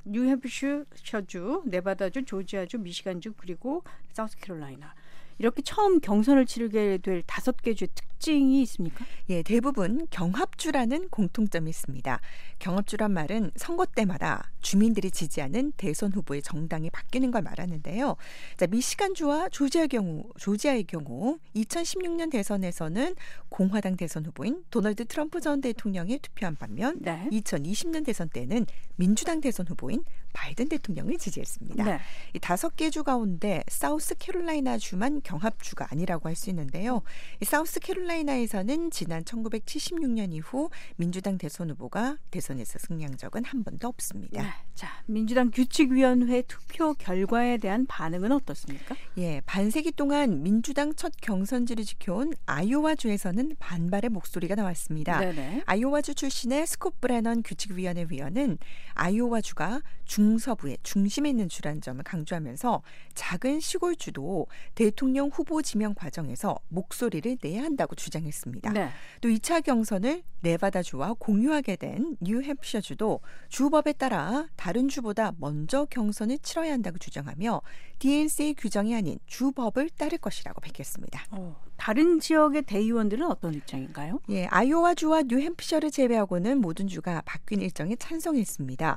뉴햄프셔주, 네바다주, 조지아주, 미시간주 그리고 사우스캐롤라이나 이렇게 처음 경선을 치르게 될 다섯 개 주의 특징이 있습니까? 예, 대부분 경합주라는 공통점이 있습니다. 경합주란 말은 선거 때마다 주민들이 지지하는 대선 후보의 정당이 바뀌는 걸 말하는데요. 자, 미시간주와 조지아의 경우, 조지아의 경우 이천십육 년 대선에서는 공화당 대선 후보인 도널드 트럼프 전 대통령이 투표한 반면 네. 이천이십 년 대선 때는 민주당 대선 후보인 바이든 대통령을 지지했습니다. 네. 이 다섯 개 주 가운데 사우스캐롤라이나 주만 경합주가 아니라고 할 수 있는데요. 이 사우스캐롤라이나에서는 지난 천구백칠십육 년 이후 민주당 대선 후보가 대선에서 승리한 적은 한 번도 없습니다. 네. 자, 민주당 규칙위원회 투표 결과에 대한 반응은 어떻습니까? 예, 반세기 동안 민주당 첫 경선지를 지켜온 아이오와주에서는 반발의 목소리가 나왔습니다. 네네. 아이오와주 출신의 스콧 브래넌 규칙위원회 위원은 아이오와주가 중서부의 중심에 있는 주라는 점을 강조하면서 작은 시골주도 대통령 후보 지명 과정에서 목소리를 내야 한다고 주장했습니다. 네. 또 이 차 경선을 네바다주와 공유하게 된 뉴햄프셔주도 주법에 따라 다른 주보다 먼저 경선을 치러야 한다고 주장하며 디엔씨의 규정이 아닌 주법을 따를 것이라고 밝혔습니다. 어, 다른 지역의 대의원들은 어떤 입장인가요? 예, 아이오와주와 뉴햄프셔를 제외하고는 모든 주가 바뀐 일정에 찬성했습니다.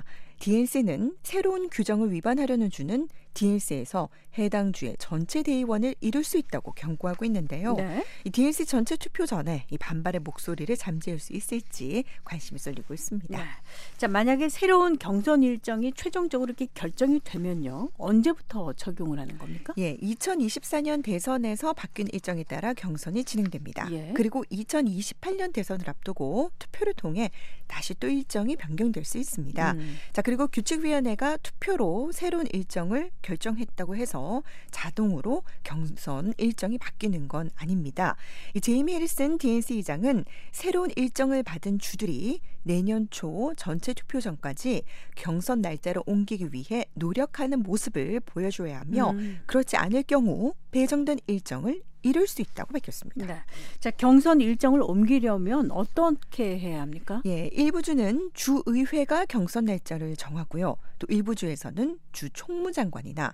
디엔씨는 새로운 규정을 위반하려는 주는 디엔씨에서 해당 주의 전체 대의원을 이룰 수 있다고 경고하고 있는데요. 네. 이 디엔씨 전체 투표 전에 이 반발의 목소리를 잠재울 수 있을지 관심이 쏠리고 있습니다. 네. 자, 만약에 새로운 경선 일정이 최종적으로 이렇게 결정이 되면요, 언제부터 적용을 하는 겁니까? 예, 이천이십사 년 대선에서 바뀐 일정에 따라 경선이 진행됩니다. 예. 그리고 이천이십팔 년 대선을 앞두고 투표를 통해 다시 또 일정이 변경될 수 있습니다. 음. 자, 그리고 규칙위원회가 투표로 새로운 일정을 결정했다고 해서 자동으로 경선 일정이 바뀌는 건 아닙니다. 이 제이미 해리슨 디엔씨 의장은 새로운 일정을 받은 주들이 내년 초 전체 투표 전까지 경선 날짜를 옮기기 위해 노력하는 모습을 보여줘야 하며 음. 그렇지 않을 경우 배정된 일정을 이룰 수 있다고 밝혔습니다. 네. 자, 경선 일정을 옮기려면 어떻게 해야 합니까? 예, 일부 주는 주의회가 경선 날짜를 정하고요. 또 일부 주에서는 주 총무장관이나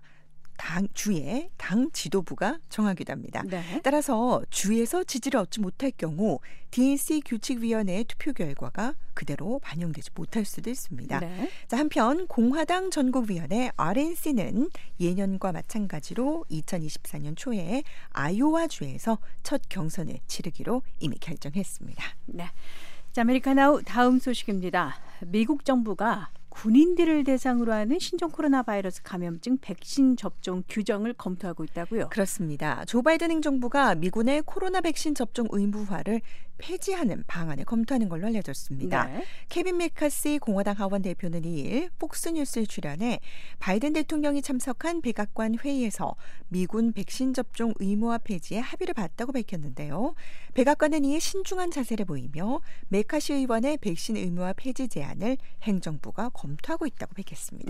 당 주의 당 지도부가 정하기도 합니다. 네. 따라서 주에서 지지를 얻지 못할 경우 디엔씨 규칙위원회의 투표 결과가 그대로 반영되지 못할 수도 있습니다. 네. 자, 한편 공화당 전국위원회 알엔씨는 예년과 마찬가지로 이천이십사 년 초에 아이오와주에서 첫 경선을 치르기로 이미 결정했습니다. 네. 자, 아메리카나우 다음 소식입니다. 미국 정부가 군인들을 대상으로 하는 신종 코로나 바이러스 감염증 백신 접종 규정을 검토하고 있다고요? 그렇습니다. 조 바이든 행정부가 미군의 코로나 백신 접종 의무화를 폐지하는 방안을 검토하는 걸로 알려졌습니다. 네. 케빈 메카시 공화당 하원 대표는 이일 폭스뉴스에 출연해 바이든 대통령이 참석한 백악관 회의에서 미군 백신 접종 의무화 폐지에 합의를 봤다고 밝혔는데요. 백악관은 이에 신중한 자세를 보이며 메카시 의원의 백신 의무화 폐지 제안을 행정부가 검토하고 있다고 밝혔습니다. 네.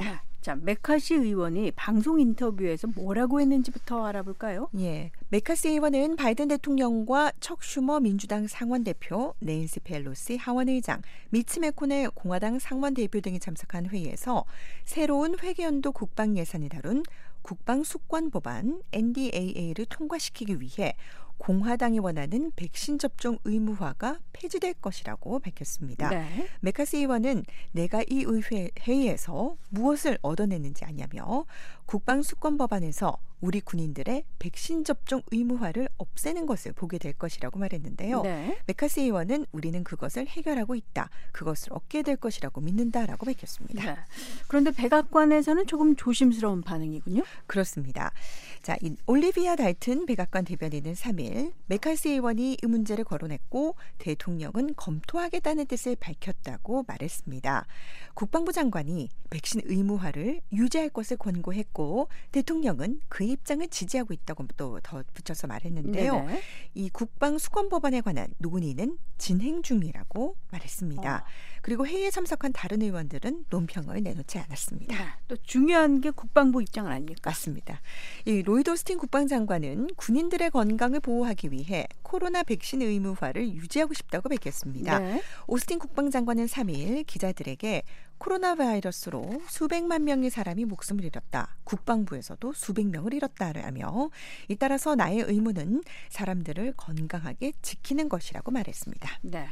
자, 메카시 의원이 방송 인터뷰에서 뭐라고 했는지부터 알아볼까요? 예, 메카시 의원은 바이든 대통령과 척 슈머 민주당 상원 대표, 낸시 펠로시 하원 의장, 미치 매코넬 공화당 상원 대표 등이 참석한 회의에서 새로운 회계연도 국방 예산을 다룬 국방 수권 법안 엔디에이에이를 통과시키기 위해 공화당이 원하는 백신 접종 의무화가 폐지될 것이라고 밝혔습니다. 네. 메카시 의원은 내가 이 의회 회의에서 무엇을 얻어냈는지 아냐며 국방 수권 법안에서 우리 군인들의 백신 접종 의무화를 없애는 것을 보게 될 것이라고 말했는데요. 네. 메카시 의원은 우리는 그것을 해결하고 있다. 그것을 얻게 될 것이라고 믿는다라고 밝혔습니다. 네. 그런데 백악관에서는 조금 조심스러운 반응이군요. 그렇습니다. 자, 이 올리비아 달튼 백악관 대변인은 삼 일 메카시 의원이 이 문제를 거론했고 대통령은 검토하겠다는 뜻을 밝혔다고 말했습니다. 국방부 장관이 백신 의무화를 유지할 것을 권고했고 대통령은 그 입장을 지지하고 있다고 또 덧붙여서 말했는데요. 네네. 이 국방 수권 법안에 관한 논의는 진행 중이라고 말했습니다. 어. 그리고 회의에 참석한 다른 의원들은 논평을 내놓지 않았습니다. 네. 또 중요한 게 국방부 입장은 아닙니까? 맞습니다. 이 로이드 오스틴 국방장관은 군인들의 건강을 보호하기 위해 코로나 백신 의무화를 유지하고 싶다고 밝혔습니다. 네. 오스틴 국방장관은 삼 일 기자들에게 코로나 바이러스로 수백만 명의 사람이 목숨을 잃었다. 국방부에서도 수백 명을 잃었다라며 잇따라서 나의 의무는 사람들을 건강하게 지키는 것이라고 말했습니다. 네.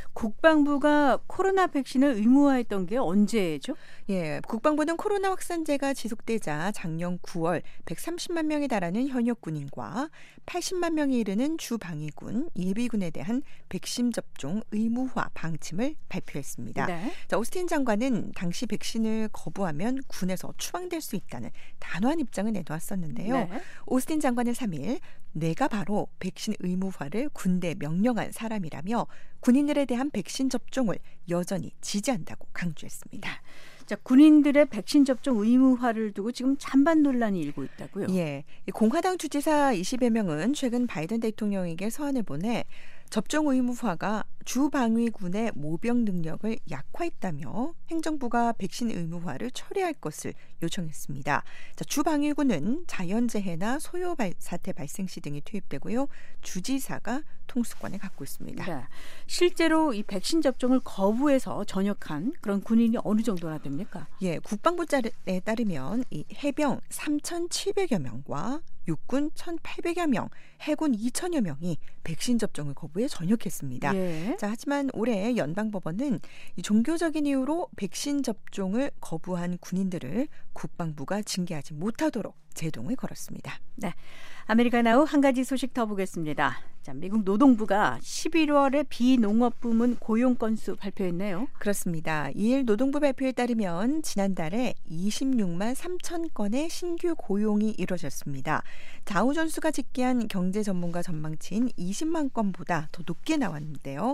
국방부가 코로나 백신을 의무화했던 게 언제죠? 예, 국방부는 코로나 확산세가 지속되자 작년 구월 백삼십만 명에 달하는 현역 군인과 팔십만 명에 이르는 주방위군, 예비군에 대한 백신 접종 의무화 방침을 발표했습니다. 네. 자, 오스틴 장관은 당시 백신을 거부하면 군에서 추방될 수 있다는 단호한 입장을 내놓았었는데요. 네. 오스틴 장관은 삼 일 내가 바로 백신 의무화를 군대에 명령한 사람이라며 군인들에 대한 백신 접종을 여전히 지지한다고 강조했습니다. 자, 군인들의 백신 접종 의무화를 두고 지금 찬반 논란이 일고 있다고요. 예, 공화당 주지사 이십여 명은 최근 바이든 대통령에게 서한을 보내 접종 의무화가 주방위군의 모병 능력을 약화했다며 행정부가 백신 의무화를 처리할 것을 요청했습니다. 자, 주방위군은 자연재해나 소요 발, 사태 발생 시 등이 투입되고요. 주지사가 통수권을 갖고 있습니다. 네. 실제로 이 백신 접종을 거부해서 전역한 그런 군인이 어느 정도나 됩니까? 예, 국방부에 따르면 이 해병 삼천칠백여 명과 육군 천팔백여 명, 해군 이천여 명이 백신 접종을 거부해 전역했습니다. 예. 자, 하지만 올해 연방법원은 이 종교적인 이유로 백신 접종을 거부한 군인들을 국방부가 징계하지 못하도록 제동을 걸었습니다. 네, 아메리카나우 한 가지 소식 더 보겠습니다. 자, 미국 노동부가 십일월에 비농업 부문 고용 건수 발표했네요. 그렇습니다. 이일 노동부 발표에 따르면 지난달에 이십육만 삼천 건의 신규 고용이 이루어졌습니다. 다우존스가 집계한 경제 전문가 전망치인 이십만 건보다 더 높게 나왔는데요.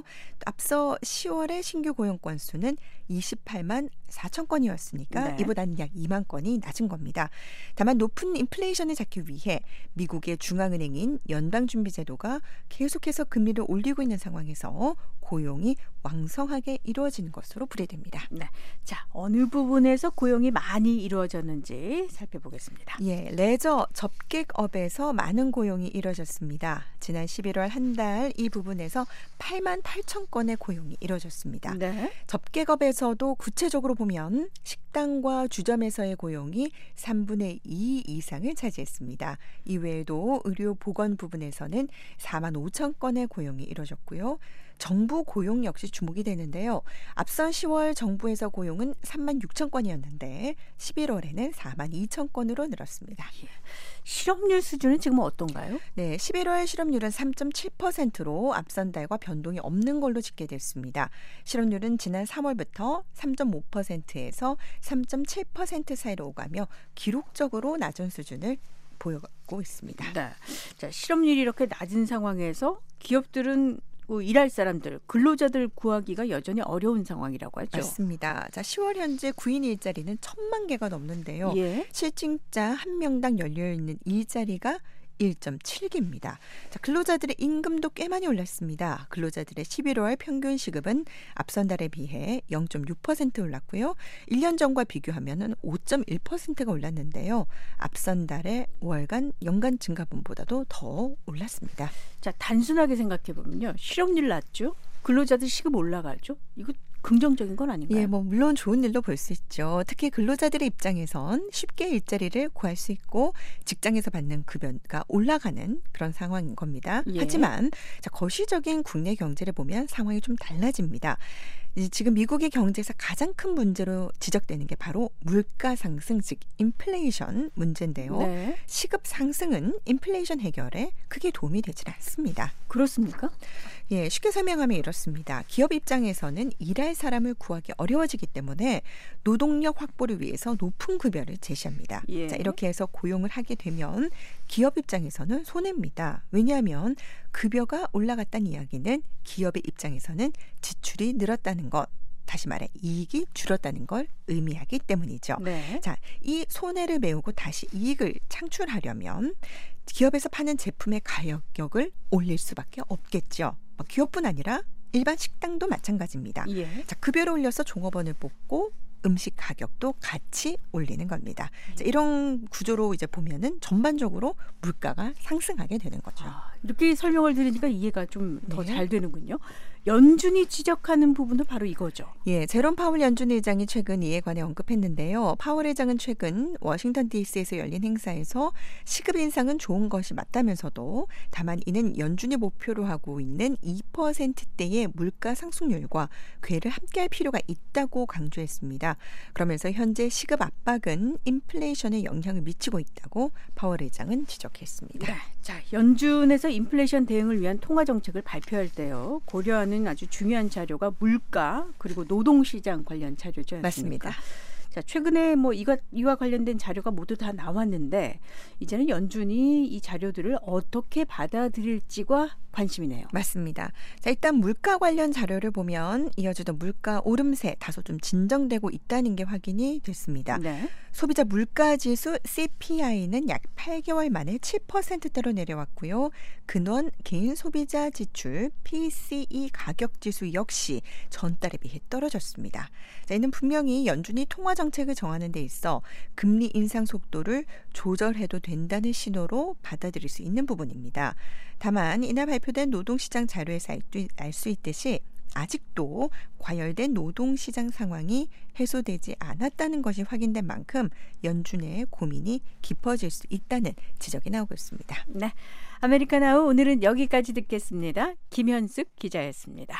앞서 시월의 신규 고용 건수는 이십팔만 사천 건이었으니까 네. 이보다는 약 이만 건이 낮은 겁니다. 다만 높은 인플레이션을 잡기 위해 미국의 중앙은행인 연방준비제도가 계속해서 금리를 올리고 있는 상황에서 고용이 왕성하게 이루어지는 것으로 분류됩니다. 네, 자, 어느 부분에서 고용이 많이 이루어졌는지 살펴보겠습니다. 예, 레저 접객업에서 많은 고용이 이루어졌습니다. 지난 십일월 한 달 이 부분에서 팔만 팔천 건의 고용이 이루어졌습니다. 네. 접객업에서도 구체적으로 보면 식당과 주점에서의 고용이 삼분의 이 이상을 차지했습니다. 이외에도 의료 보건 부분에서는 사만 오천 건의 고용이 이루어졌고요. 정부 고용 역시 주목이 되는데요. 앞선 시월 정부에서 고용은 삼만 육천 건이었는데 십일월에는 사만 이천 건으로 늘었습니다. 실업률 수준은 지금 어떤가요? 네, 십일월 실업률은 삼 점 칠 퍼센트로 앞선 달과 변동이 없는 걸로 집계됐습니다. 실업률은 지난 삼월부터 삼 점 오 퍼센트에서 삼 점 칠 퍼센트 사이로 오가며 기록적으로 낮은 수준을 보여가고 있습니다. 네. 자, 실업률이 이렇게 낮은 상황에서 기업들은 뭐 일할 사람들, 근로자들 구하기가 여전히 어려운 상황이라고 하죠. 맞습니다. 자, 시월 현재 구인 일자리는 천만 개가 넘는데요. 예. 실직자 한 명당 열려 있는 일자리가 일 점 칠 개입니다. 자, 근로자들의 임금도 꽤 많이 올랐습니다. 근로자들의 십일월 평균 시급은 앞선 달에 비해 영 점 육 퍼센트 올랐고요. 일 년 전과 비교하면 오 점 일 퍼센트가 올랐는데요. 앞선 달의 월간 연간 증가분보다도 더 올랐습니다. 자, 단순하게 생각해보면요. 실업률 낮죠? 근로자들 시급 올라가죠? 이거 긍정적인 건 아닌가요? 예, 뭐 물론 좋은 일로 볼 수 있죠. 특히 근로자들의 입장에선 쉽게 일자리를 구할 수 있고 직장에서 받는 급여가 올라가는 그런 상황인 겁니다. 예. 하지만 자, 거시적인 국내 경제를 보면 상황이 좀 달라집니다. 지금 미국의 경제에서 가장 큰 문제로 지적되는 게 바로 물가 상승, 즉 인플레이션 문제인데요. 네. 시급 상승은 인플레이션 해결에 크게 도움이 되질 않습니다. 그렇습니까? 예, 쉽게 설명하면 이렇습니다. 기업 입장에서는 일할 사람을 구하기 어려워지기 때문에 노동력 확보를 위해서 높은 급여를 제시합니다. 예. 자, 이렇게 해서 고용을 하게 되면 기업 입장에서는 손해입니다. 왜냐하면 급여가 올라갔다는 이야기는 기업의 입장에서는 지출이 늘었다는 것, 다시 말해 이익이 줄었다는 걸 의미하기 때문이죠. 네. 자, 이 손해를 메우고 다시 이익을 창출하려면 기업에서 파는 제품의 가격을 올릴 수밖에 없겠죠. 기업뿐 아니라 일반 식당도 마찬가지입니다. 예. 자, 급여를 올려서 종업원을 뽑고 음식 가격도 같이 올리는 겁니다. 자, 이런 구조로 이제 보면은 전반적으로 물가가 상승하게 되는 거죠. 아, 이렇게 설명을 들으니까 이해가 좀 더 네. 잘 되는군요. 연준이 지적하는 부분도 바로 이거죠. 예, 제롬 파월 연준 의장이 최근 이에 관해 언급했는데요. 파월 의장은 최근 워싱턴 디씨에서 열린 행사에서 시급 인상은 좋은 것이 맞다면서도 다만 이는 연준이 목표로 하고 있는 이 퍼센트대의 물가 상승률과 궤를 함께할 필요가 있다고 강조했습니다. 그러면서 현재 시급 압박은 인플레이션에 영향을 미치고 있다고 파월 의장은 지적했습니다. 네. 자, 연준에서 인플레이션 대응을 위한 통화 정책을 발표할 때요. 고려하는 아주 중요한 자료가 물가 그리고 노동시장 관련 자료죠. 맞습니다. 자, 최근에 뭐 이가, 이와 관련된 자료가 모두 다 나왔는데 이제는 연준이 이 자료들을 어떻게 받아들일지가 관심이네요. 맞습니다. 자, 일단 물가 관련 자료를 보면 이어지던 물가 오름세 다소 좀 진정되고 있다는 게 확인이 됐습니다. 네. 소비자 물가지수 씨피아이는 약 팔 개월 만에 칠 퍼센트대로 내려왔고요. 근원 개인 소비자 지출 피씨이 가격지수 역시 전달에 비해 떨어졌습니다. 자, 이는 분명히 연준이 통화 정책을 정하는 데 있어 금리 인상 속도를 조절해도 된다는 신호로 받아들일 수 있는 부분입니다. 다만 이날 발표된 노동시장 자료에서 알 수 있듯이 아직도 과열된 노동시장 상황이 해소되지 않았다는 것이 확인된 만큼 연준의 고민이 깊어질 수 있다는 지적이 나오고 있습니다. 네, 아메리카나우 오늘은 여기까지 듣겠습니다. 김현숙 기자였습니다.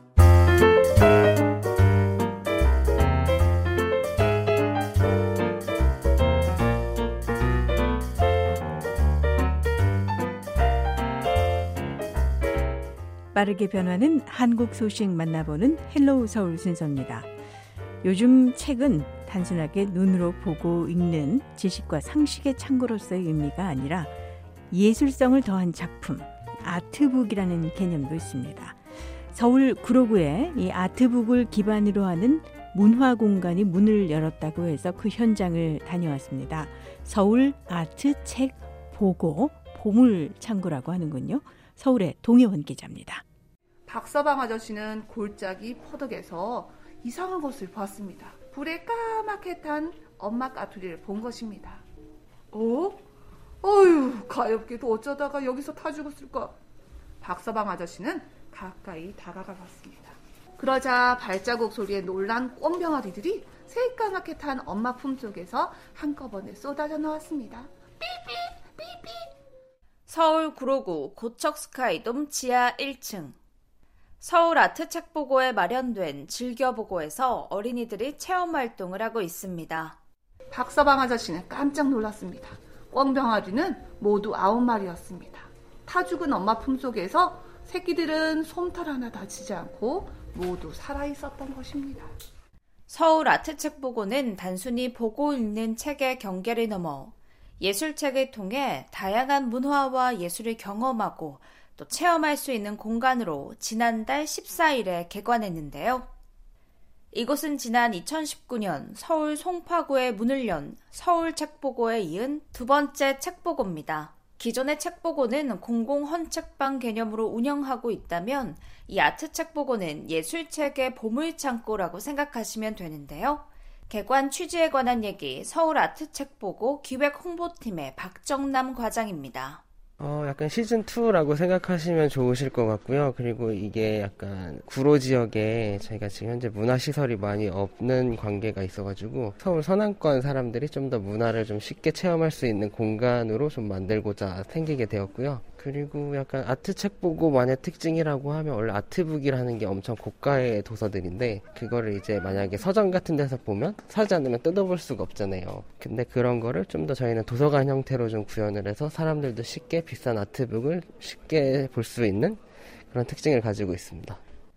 빠르게 변하는 한국 소식 만나보는 헬로우 서울 순서입니다. 요즘 책은 단순하게 눈으로 보고 읽는 지식과 상식의 창고로서의 의미가 아니라 예술성을 더한 작품, 아트북이라는 개념도 있습니다. 서울 구로구에 이 아트북을 기반으로 하는 문화공간이 문을 열었다고 해서 그 현장을 다녀왔습니다. 서울 아트 책 보고 보물창고라고 하는군요. 서울의 동혜원 기자입니다. 박서방 아저씨는 골짜기 퍼덕에서 이상한 것을 봤습니다. 불에 까맣게 탄 엄마 까투리를 본 것입니다. 어? 어휴, 가엾게도 어쩌다가 여기서 타 죽었을까? 박서방 아저씨는 가까이 다가가 봤습니다. 그러자 발자국 소리에 놀란 꽁병아리들이 새까맣게 탄 엄마 품속에서 한꺼번에 쏟아져 나왔습니다. 삐삐 삐삐. 서울 구로구 고척 스카이돔 지하 일 층. 서울 아트 책보고에 마련된 즐겨보고에서 어린이들이 체험활동을 하고 있습니다. 박서방 아저씨는 깜짝 놀랐습니다. 꽁병아리는 모두 아홉 마리였습니다. 타 죽은 엄마 품속에서 새끼들은 솜털 하나 다치지 않고 모두 살아있었던 것입니다. 서울 아트 책보고는 단순히 보고 읽는 책의 경계를 넘어 예술책을 통해 다양한 문화와 예술을 경험하고 또 체험할 수 있는 공간으로 지난달 십사 일에 개관했는데요. 이곳은 지난 이천십구 년 서울 송파구에 문을 연 서울 책보고에 이은 두 번째 책보고입니다. 기존의 책보고는 공공 헌책방 개념으로 운영하고 있다면 이 아트책보고는 예술책의 보물창고라고 생각하시면 되는데요. 개관 취지에 관한 얘기 서울 아트책보고 기획 홍보팀의 박정남 과장입니다. 어, 약간 시즌이라고 생각하시면 좋으실 것 같고요. 그리고 이게 약간 구로 지역에 저희가 지금 현재 문화시설이 많이 없는 관계가 있어가지고 서울 서남권 사람들이 좀 더 문화를 좀 쉽게 체험할 수 있는 공간으로 좀 만들고자 생기게 되었고요. 그리고 약간 아트책보고만의 특징이라고 하면 원래 아트북이라는 게 엄청 고가의 도서들인데 그거를 이제 만약에 서점 같은 데서 보면 사지 않으면 뜯어볼 수가 없잖아요. 근데 그런 거를 좀 더 저희는 도서관 형태로 좀 구현을 해서 사람들도 쉽게 비싼 아트북을 쉽게 볼 수 있는 그런 특징을 가지고 있습니다.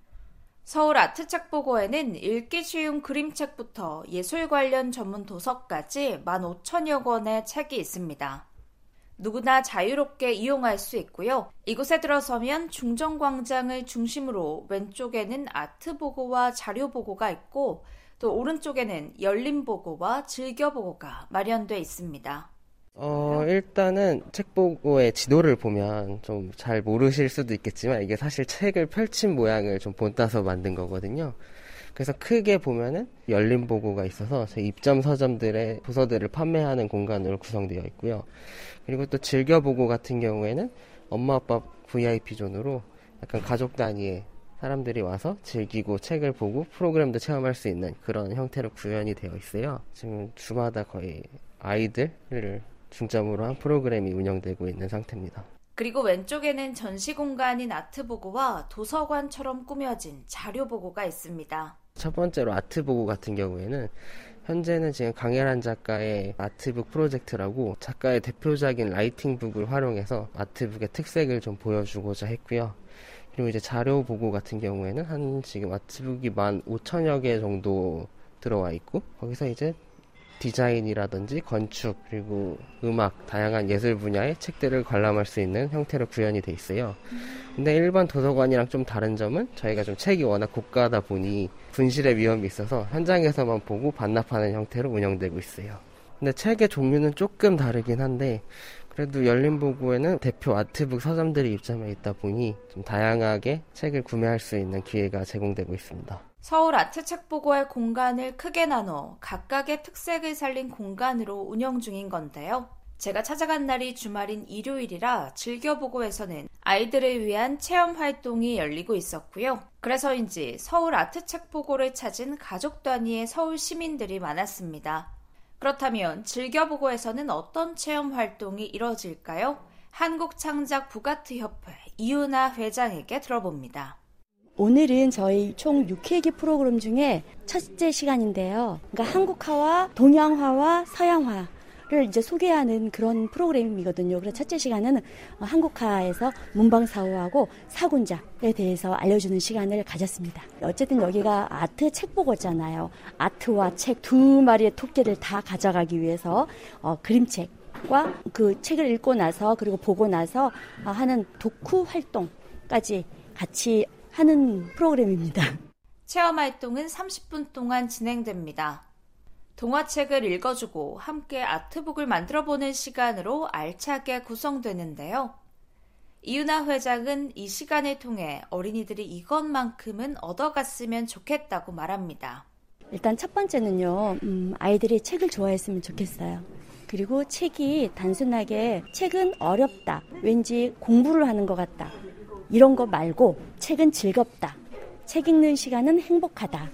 서울 아트책보고에는 읽기 쉬운 그림책부터 예술 관련 전문 도서까지 만 오천여 권의 책이 있습니다. 누구나 자유롭게 이용할 수 있고요. 이곳에 들어서면 중정광장을 중심으로 왼쪽에는 아트보고와 자료보고가 있고 또 오른쪽에는 열린보고와 즐겨보고가 마련돼 있습니다. 어, 일단은 책보고의 지도를 보면 좀 잘 모르실 수도 있겠지만 이게 사실 책을 펼친 모양을 좀 본따서 만든 거거든요. 그래서 크게 보면은 열린 보고가 있어서 저희 입점 서점들의 도서들을 판매하는 공간으로 구성되어 있고요. 그리고 또 즐겨 보고 같은 경우에는 엄마 아빠 브이아이피 존으로 약간 가족 단위의 사람들이 와서 즐기고 책을 보고 프로그램도 체험할 수 있는 그런 형태로 구현이 되어 있어요. 지금 주마다 거의 아이들을 중점으로 한 프로그램이 운영되고 있는 상태입니다. 그리고 왼쪽에는 전시 공간인 아트보고와 도서관처럼 꾸며진 자료보고가 있습니다. 첫 번째로 아트보고 같은 경우에는 현재는 지금 강혜란 작가의 아트북 프로젝트라고 작가의 대표작인 라이팅북을 활용해서 아트북의 특색을 좀 보여주고자 했고요. 그리고 이제 자료보고 같은 경우에는 한 지금 아트북이 만 오천여 개 정도 들어와 있고 거기서 이제 디자인이라든지 건축 그리고 음악 다양한 예술 분야의 책들을 관람할 수 있는 형태로 구현이 돼 있어요. 근데 일반 도서관이랑 좀 다른 점은 저희가 좀 책이 워낙 고가다 보니 분실의 위험이 있어서 현장에서만 보고 반납하는 형태로 운영되고 있어요. 근데 책의 종류는 조금 다르긴 한데 그래도 열린보고에는 대표 아트북 서점들이 입점해 있다 보니 좀 다양하게 책을 구매할 수 있는 기회가 제공되고 있습니다. 서울 아트책보고의 공간을 크게 나눠 각각의 특색을 살린 공간으로 운영 중인 건데요. 제가 찾아간 날이 주말인 일요일이라 즐겨보고에서는 아이들을 위한 체험 활동이 열리고 있었고요. 그래서인지 서울 아트책보고를 찾은 가족 단위의 서울 시민들이 많았습니다. 그렇다면 즐겨보고에서는 어떤 체험 활동이 이뤄질까요? 한국창작부가트협회 이윤아 회장에게 들어봅니다. 오늘은 저희 총 육 회기 프로그램 중에 첫째 시간인데요. 그러니까 한국화와 동양화와 서양화를 이제 소개하는 그런 프로그램이거든요. 그래서 첫째 시간은 한국화에서 문방사후하고 사군자에 대해서 알려주는 시간을 가졌습니다. 어쨌든 여기가 아트 책보고잖아요. 아트와 책 두 마리의 토끼를 다 가져가기 위해서 어, 그림책과 그 책을 읽고 나서 그리고 보고 나서 하는 독후 활동까지 같이 하는 프로그램입니다. 체험활동은 삼십 분 동안 진행됩니다. 동화책을 읽어주고 함께 아트북을 만들어보는 시간으로 알차게 구성되는데요. 이윤아 회장은 이 시간을 통해 어린이들이 이것만큼은 얻어갔으면 좋겠다고 말합니다. 일단 첫 번째는요, 음, 아이들이 책을 좋아했으면 좋겠어요. 그리고 책이 단순하게 책은 어렵다, 왠지 공부를 하는 것 같다. 이런 거 말고 책은 즐겁다. 책 읽는 시간은 행복하다.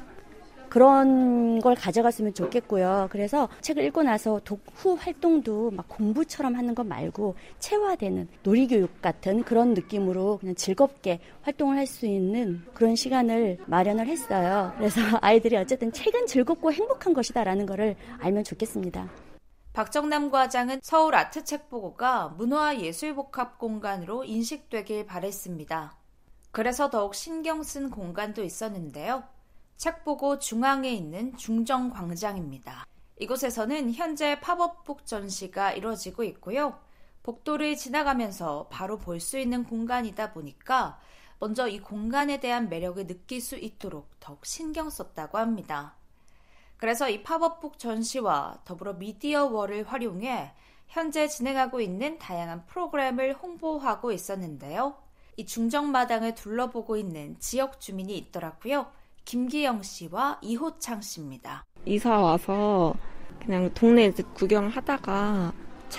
그런 걸 가져갔으면 좋겠고요. 그래서 책을 읽고 나서 독후 활동도 막 공부처럼 하는 거 말고 체화되는 놀이교육 같은 그런 느낌으로 그냥 즐겁게 활동을 할 수 있는 그런 시간을 마련을 했어요. 그래서 아이들이 어쨌든 책은 즐겁고 행복한 것이다라는 거를 알면 좋겠습니다. 박정남 과장은 서울 아트책보고가 문화예술복합 공간으로 인식되길 바랬습니다. 그래서 더욱 신경 쓴 공간도 있었는데요. 책보고 중앙에 있는 중정광장입니다. 이곳에서는 현재 팝업북 전시가 이루어지고 있고요. 복도를 지나가면서 바로 볼 수 있는 공간이다 보니까 먼저 이 공간에 대한 매력을 느낄 수 있도록 더욱 신경 썼다고 합니다. 그래서 이 팝업북 전시와 더불어 미디어월을 활용해 현재 진행하고 있는 다양한 프로그램을 홍보하고 있었는데요. 이 중정마당을 둘러보고 있는 지역 주민이 있더라고요. 김기영 씨와 이호창 씨입니다. 이사 와서 그냥 동네 구경하다가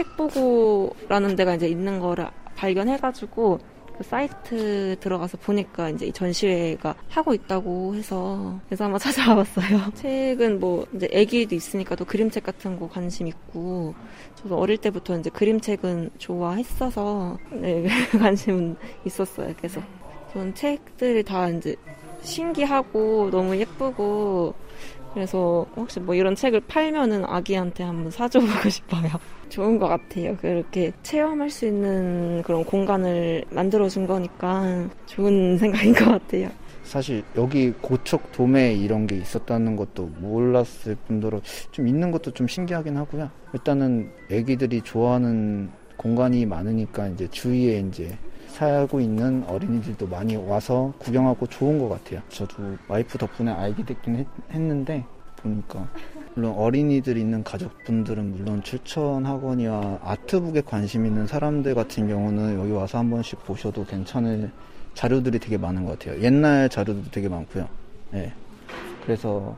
책보고라는 데가 이제 있는 거를 발견해가지고 그 사이트 들어가서 보니까 이제 이 전시회가 하고 있다고 해서 그래서 한번 찾아와봤어요. 책은 뭐 이제 애기도 있으니까 또 그림책 같은 거 관심 있고 저도 어릴 때부터 이제 그림책은 좋아했어서 네, 관심은 있었어요. 그래서 저는 책들이 다 이제 신기하고 너무 예쁘고 그래서 혹시 뭐 이런 책을 팔면은 아기한테 한번 사줘보고 싶어요. 좋은 것 같아요. 그렇게 체험할 수 있는 그런 공간을 만들어준 거니까 좋은 생각인 것 같아요. 사실 여기 고척 도매에 이런 게 있었다는 것도 몰랐을 뿐더러 좀 있는 것도 좀 신기하긴 하고요. 일단은 애기들이 좋아하는 공간이 많으니까 이제 주위에 이제 살고 있는 어린이들도 많이 와서 구경하고 좋은 것 같아요. 저도 와이프 덕분에 알게 됐긴 했, 했는데 보니까 물론 어린이들 있는 가족분들은 물론 출천학원이와 아트북에 관심 있는 사람들 같은 경우는 여기 와서 한 번씩 보셔도 괜찮을 자료들이 되게 많은 것 같아요. 옛날 자료도 되게 많고요. 네. 그래서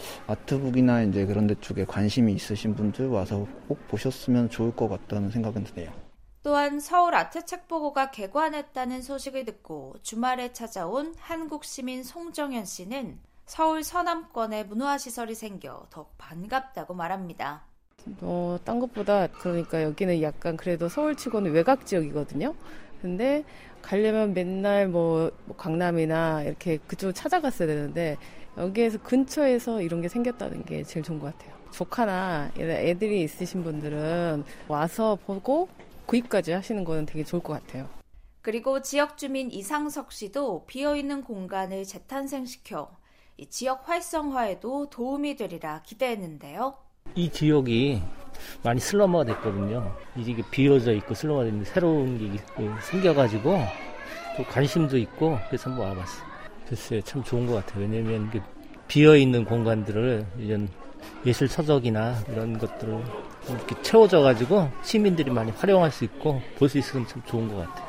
아트북이나 이제 그런 데 쪽에 관심이 있으신 분들 와서 꼭 보셨으면 좋을 것 같다는 생각은 드네요. 또한 서울 아트책보고가 개관했다는 소식을 듣고 주말에 찾아온 한국시민 송정현 씨는 서울 서남권에 문화시설이 생겨 더욱 반갑다고 말합니다. 어, 딴 것보다 그러니까 여기는 약간 그래도 서울치고는 외곽 지역이거든요. 근데 가려면 맨날 뭐, 뭐 강남이나 이렇게 그쪽을 찾아갔어야 되는데 여기에서 근처에서 이런 게 생겼다는 게 제일 좋은 것 같아요. 조카나 애들이 있으신 분들은 와서 보고 구입까지 하시는 거는 되게 좋을 것 같아요. 그리고 지역 주민 이상석 씨도 비어있는 공간을 재탄생시켜 이 지역 활성화에도 도움이 되리라 기대했는데요. 이 지역이 많이 슬럼화가 됐거든요. 이게 비어져 있고 슬럼화가 됐는데 새로운 게 생겨가지고 또 관심도 있고 그래서 한번 와봤어요. 글쎄요, 참 좋은 것 같아요. 왜냐면 비어있는 공간들을 이런 예술 서적이나 이런 것들을 이렇게 채워져가지고 시민들이 많이 활용할 수 있고 볼 수 있으면 참 좋은 것 같아요.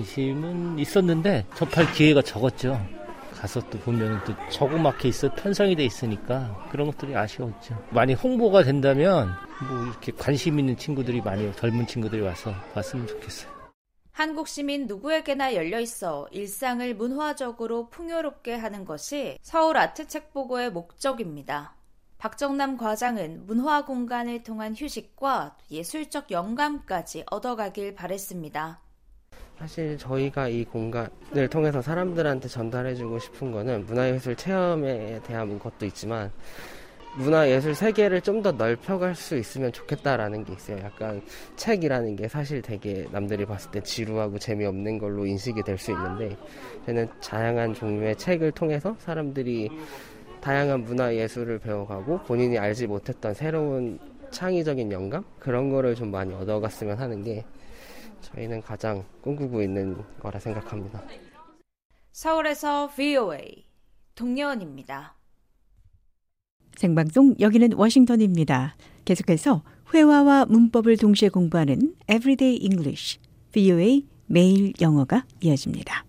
관심은 있었는데 접할 기회가 적었죠. 가서 또 보면 또 조그맣게 있어 편성이 돼 있으니까 그런 것들이 아쉬웠죠. 많이 홍보가 된다면 뭐 이렇게 관심 있는 친구들이 많이 젊은 친구들이 와서 봤으면 좋겠어요. 한국 시민 누구에게나 열려 있어 일상을 문화적으로 풍요롭게 하는 것이 서울 아트책보고의 목적입니다. 박정남 과장은 문화 공간을 통한 휴식과 예술적 영감까지 얻어가길 바랬습니다. 사실 저희가 이 공간을 통해서 사람들한테 전달해주고 싶은 거는 문화예술 체험에 대한 것도 있지만 문화예술 세계를 좀 더 넓혀갈 수 있으면 좋겠다라는 게 있어요. 약간 책이라는 게 사실 되게 남들이 봤을 때 지루하고 재미없는 걸로 인식이 될 수 있는데 저는 다양한 종류의 책을 통해서 사람들이 다양한 문화예술을 배워가고 본인이 알지 못했던 새로운 창의적인 영감? 그런 거를 좀 많이 얻어갔으면 하는 게 저희는 가장 꿈꾸고 있는 거라 생각합니다. 서울에서 브이오에이 동예원입니다. 생방송 여기는 워싱턴입니다. 계속해서 회화와 문법을 동시에 공부하는 Everyday English, 브이오에이 매일 영어가 이어집니다.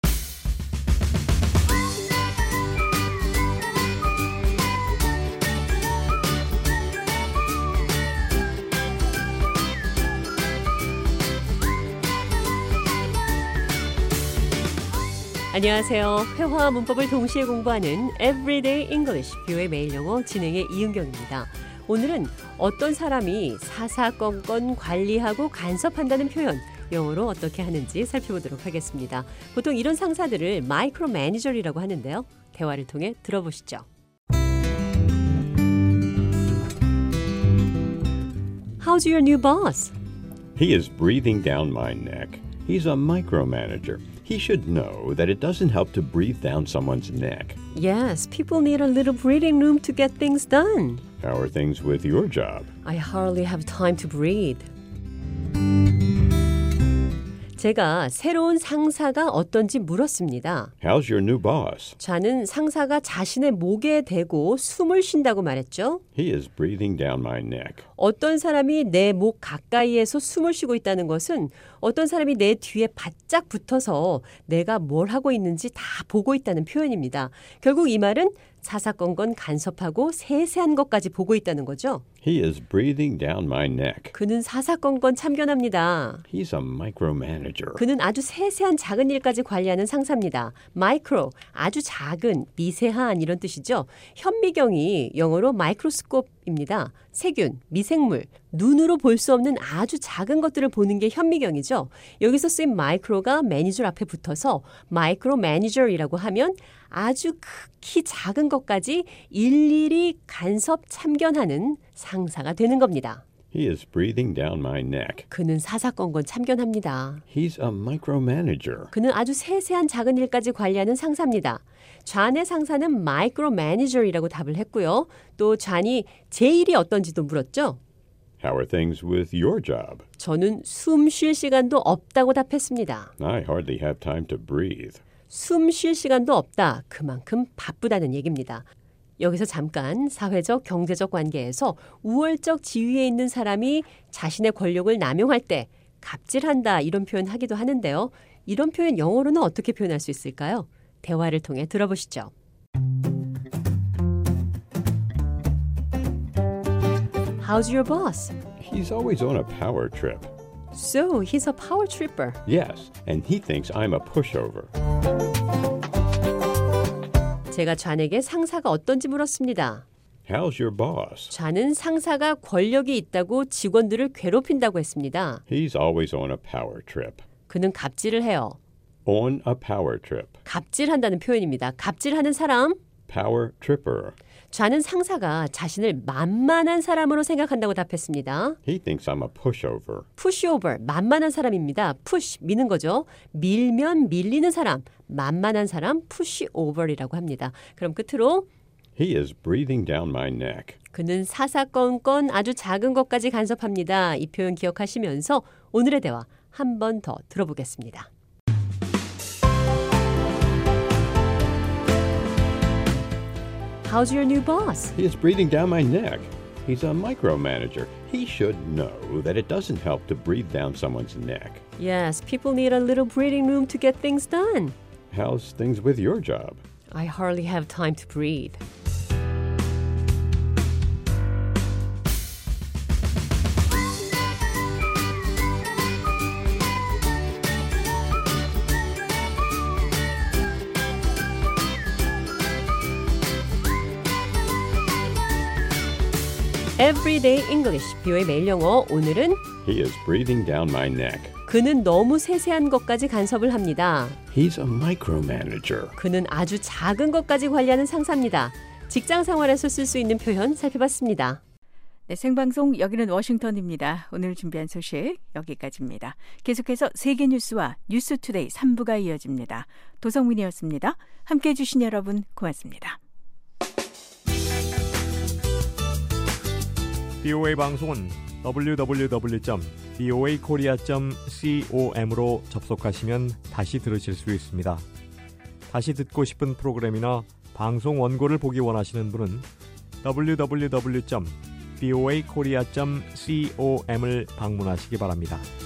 안녕하세요. 회화와 문법을 동시에 공부하는 Everyday English, 뷰의 매일 영어 진행의 이은경입니다. 오늘은 어떤 사람이 사사건건 관리하고 간섭한다는 표현, 영어로 어떻게 하는지 살펴보도록 하겠습니다. 보통 이런 상사들을 마이크로 매니저라고 하는데요. 대화를 통해 들어보시죠. How's your new boss? He is breathing down my neck. He's a micromanager. He should know that it doesn't help to breathe down someone's neck. Yes, people need a little breathing room to get things done. How are things with your job? I hardly have time to breathe. 제가 새로운 상사가 어떤지 물었습니다. How's your new boss? 좌는 상사가 자신의 목에 대고 숨을 쉰다고 말했죠. He is breathing down my neck. 어떤 사람이 내 목 가까이에서 숨을 쉬고 있다는 것은 어떤 사람이 내 뒤에 바짝 붙어서 내가 뭘 하고 있는지 다 보고 있다는 표현입니다. 결국 이 말은 사사건건 간섭하고 세세한 것까지 보고 있다는 거죠. He is breathing down my neck. 그는 사사건건 참견합니다. He's a micromanager. 그는 아주 세세한 작은 일까지 관리하는 상사입니다. 마이크로, 아주 작은, 미세한 이런 뜻이죠. 현미경이 영어로 마이크로스코프입니다. 세균, 미생물, 눈으로 볼 수 없는 아주 작은 것들을 보는 게 현미경이죠. 여기서 쓰인 마이크로가 매니저 앞에 붙어서 마이크로 매니저이라고 하면 아주 극히 작은 것까지 일일이 간섭 참견하는 상사가 되는 겁니다. He is breathing down my neck. 그는 사사건건 참견합니다. He's a micromanager. 그는 아주 세세한 작은 일까지 관리하는 상사입니다. 좌의 상사는 마이크로 매니저이라고 답을 했고요. 또 좌이 제 일이 어떤지도 물었죠. How are things with your job? 저는 숨 쉴 시간도 없다고 답했습니다. I hardly have time to breathe. 숨 쉴 시간도 없다. 그만큼 바쁘다는 얘기입니다. 여기서 잠깐 사회적, 경제적 관계에서 우월적 지위에 있는 사람이 자신의 권력을 남용할 때 갑질한다 이런 표현 하기도 하는데요. 이런 표현 영어로는 어떻게 표현할 수 있을까요? 대화를 통해 들어보시죠. How's your boss? He's always on a power trip. So, he's a power tripper. Yes, and he thinks I'm a pushover. 제가 좌에게 상사가 어떤지 물었습니다. How's your boss? 좌는 상사가 권력이 있다고 직원들을 괴롭힌다고 했습니다. He's always on a power trip. 그는 갑질을 해요. On a power trip. 갑질한다는 표현입니다. 갑질하는 사람. Power tripper. 좌는 상사가 자신을 만만한 사람으로 생각한다고 답했습니다. He thinks I'm a pushover. pushover, 만만한 사람입니다. push, 미는 거죠. 밀면 밀리는 사람, 만만한 사람, pushover이라고 합니다. 그럼 끝으로 He is breathing down my neck. 그는 사사건건 아주 작은 것까지 간섭합니다. 이 표현 기억하시면서 오늘의 대화 한 번 더 들어보겠습니다. How's your new boss? He is breathing down my neck. He's a micromanager. He should know that it doesn't help to breathe down someone's neck. Yes, people need a little breathing room to get things done. How's things with your job? I hardly have time to breathe. Everyday English, 비오의 매일 영어. 오늘은 He is breathing down my neck. 그는 너무 세세한 것까지 간섭을 합니다. He's a micromanager. 그는 아주 작은 것까지 관리하는 상사입니다. 직장 생활에서 쓸 수 있는 표현 살펴봤습니다. 네, 생방송 여기는 워싱턴입니다. 오늘 준비한 소식 여기까지입니다. 계속해서 세계 뉴스와 뉴스투데이 삼 부가 이어집니다. 도성민이었습니다. 함께해 주신 여러분 고맙습니다. 비오에이 방송은 더블유 더블유 더블유 점 비오에이 코리아 점 com으로 접속하시면 다시 들으실 수 있습니다. 다시 듣고 싶은 프로그램이나 방송 원고를 보기 원하시는 분은 더블유 더블유 더블유 점 비오에이 코리아 점 com을 방문하시기 바랍니다.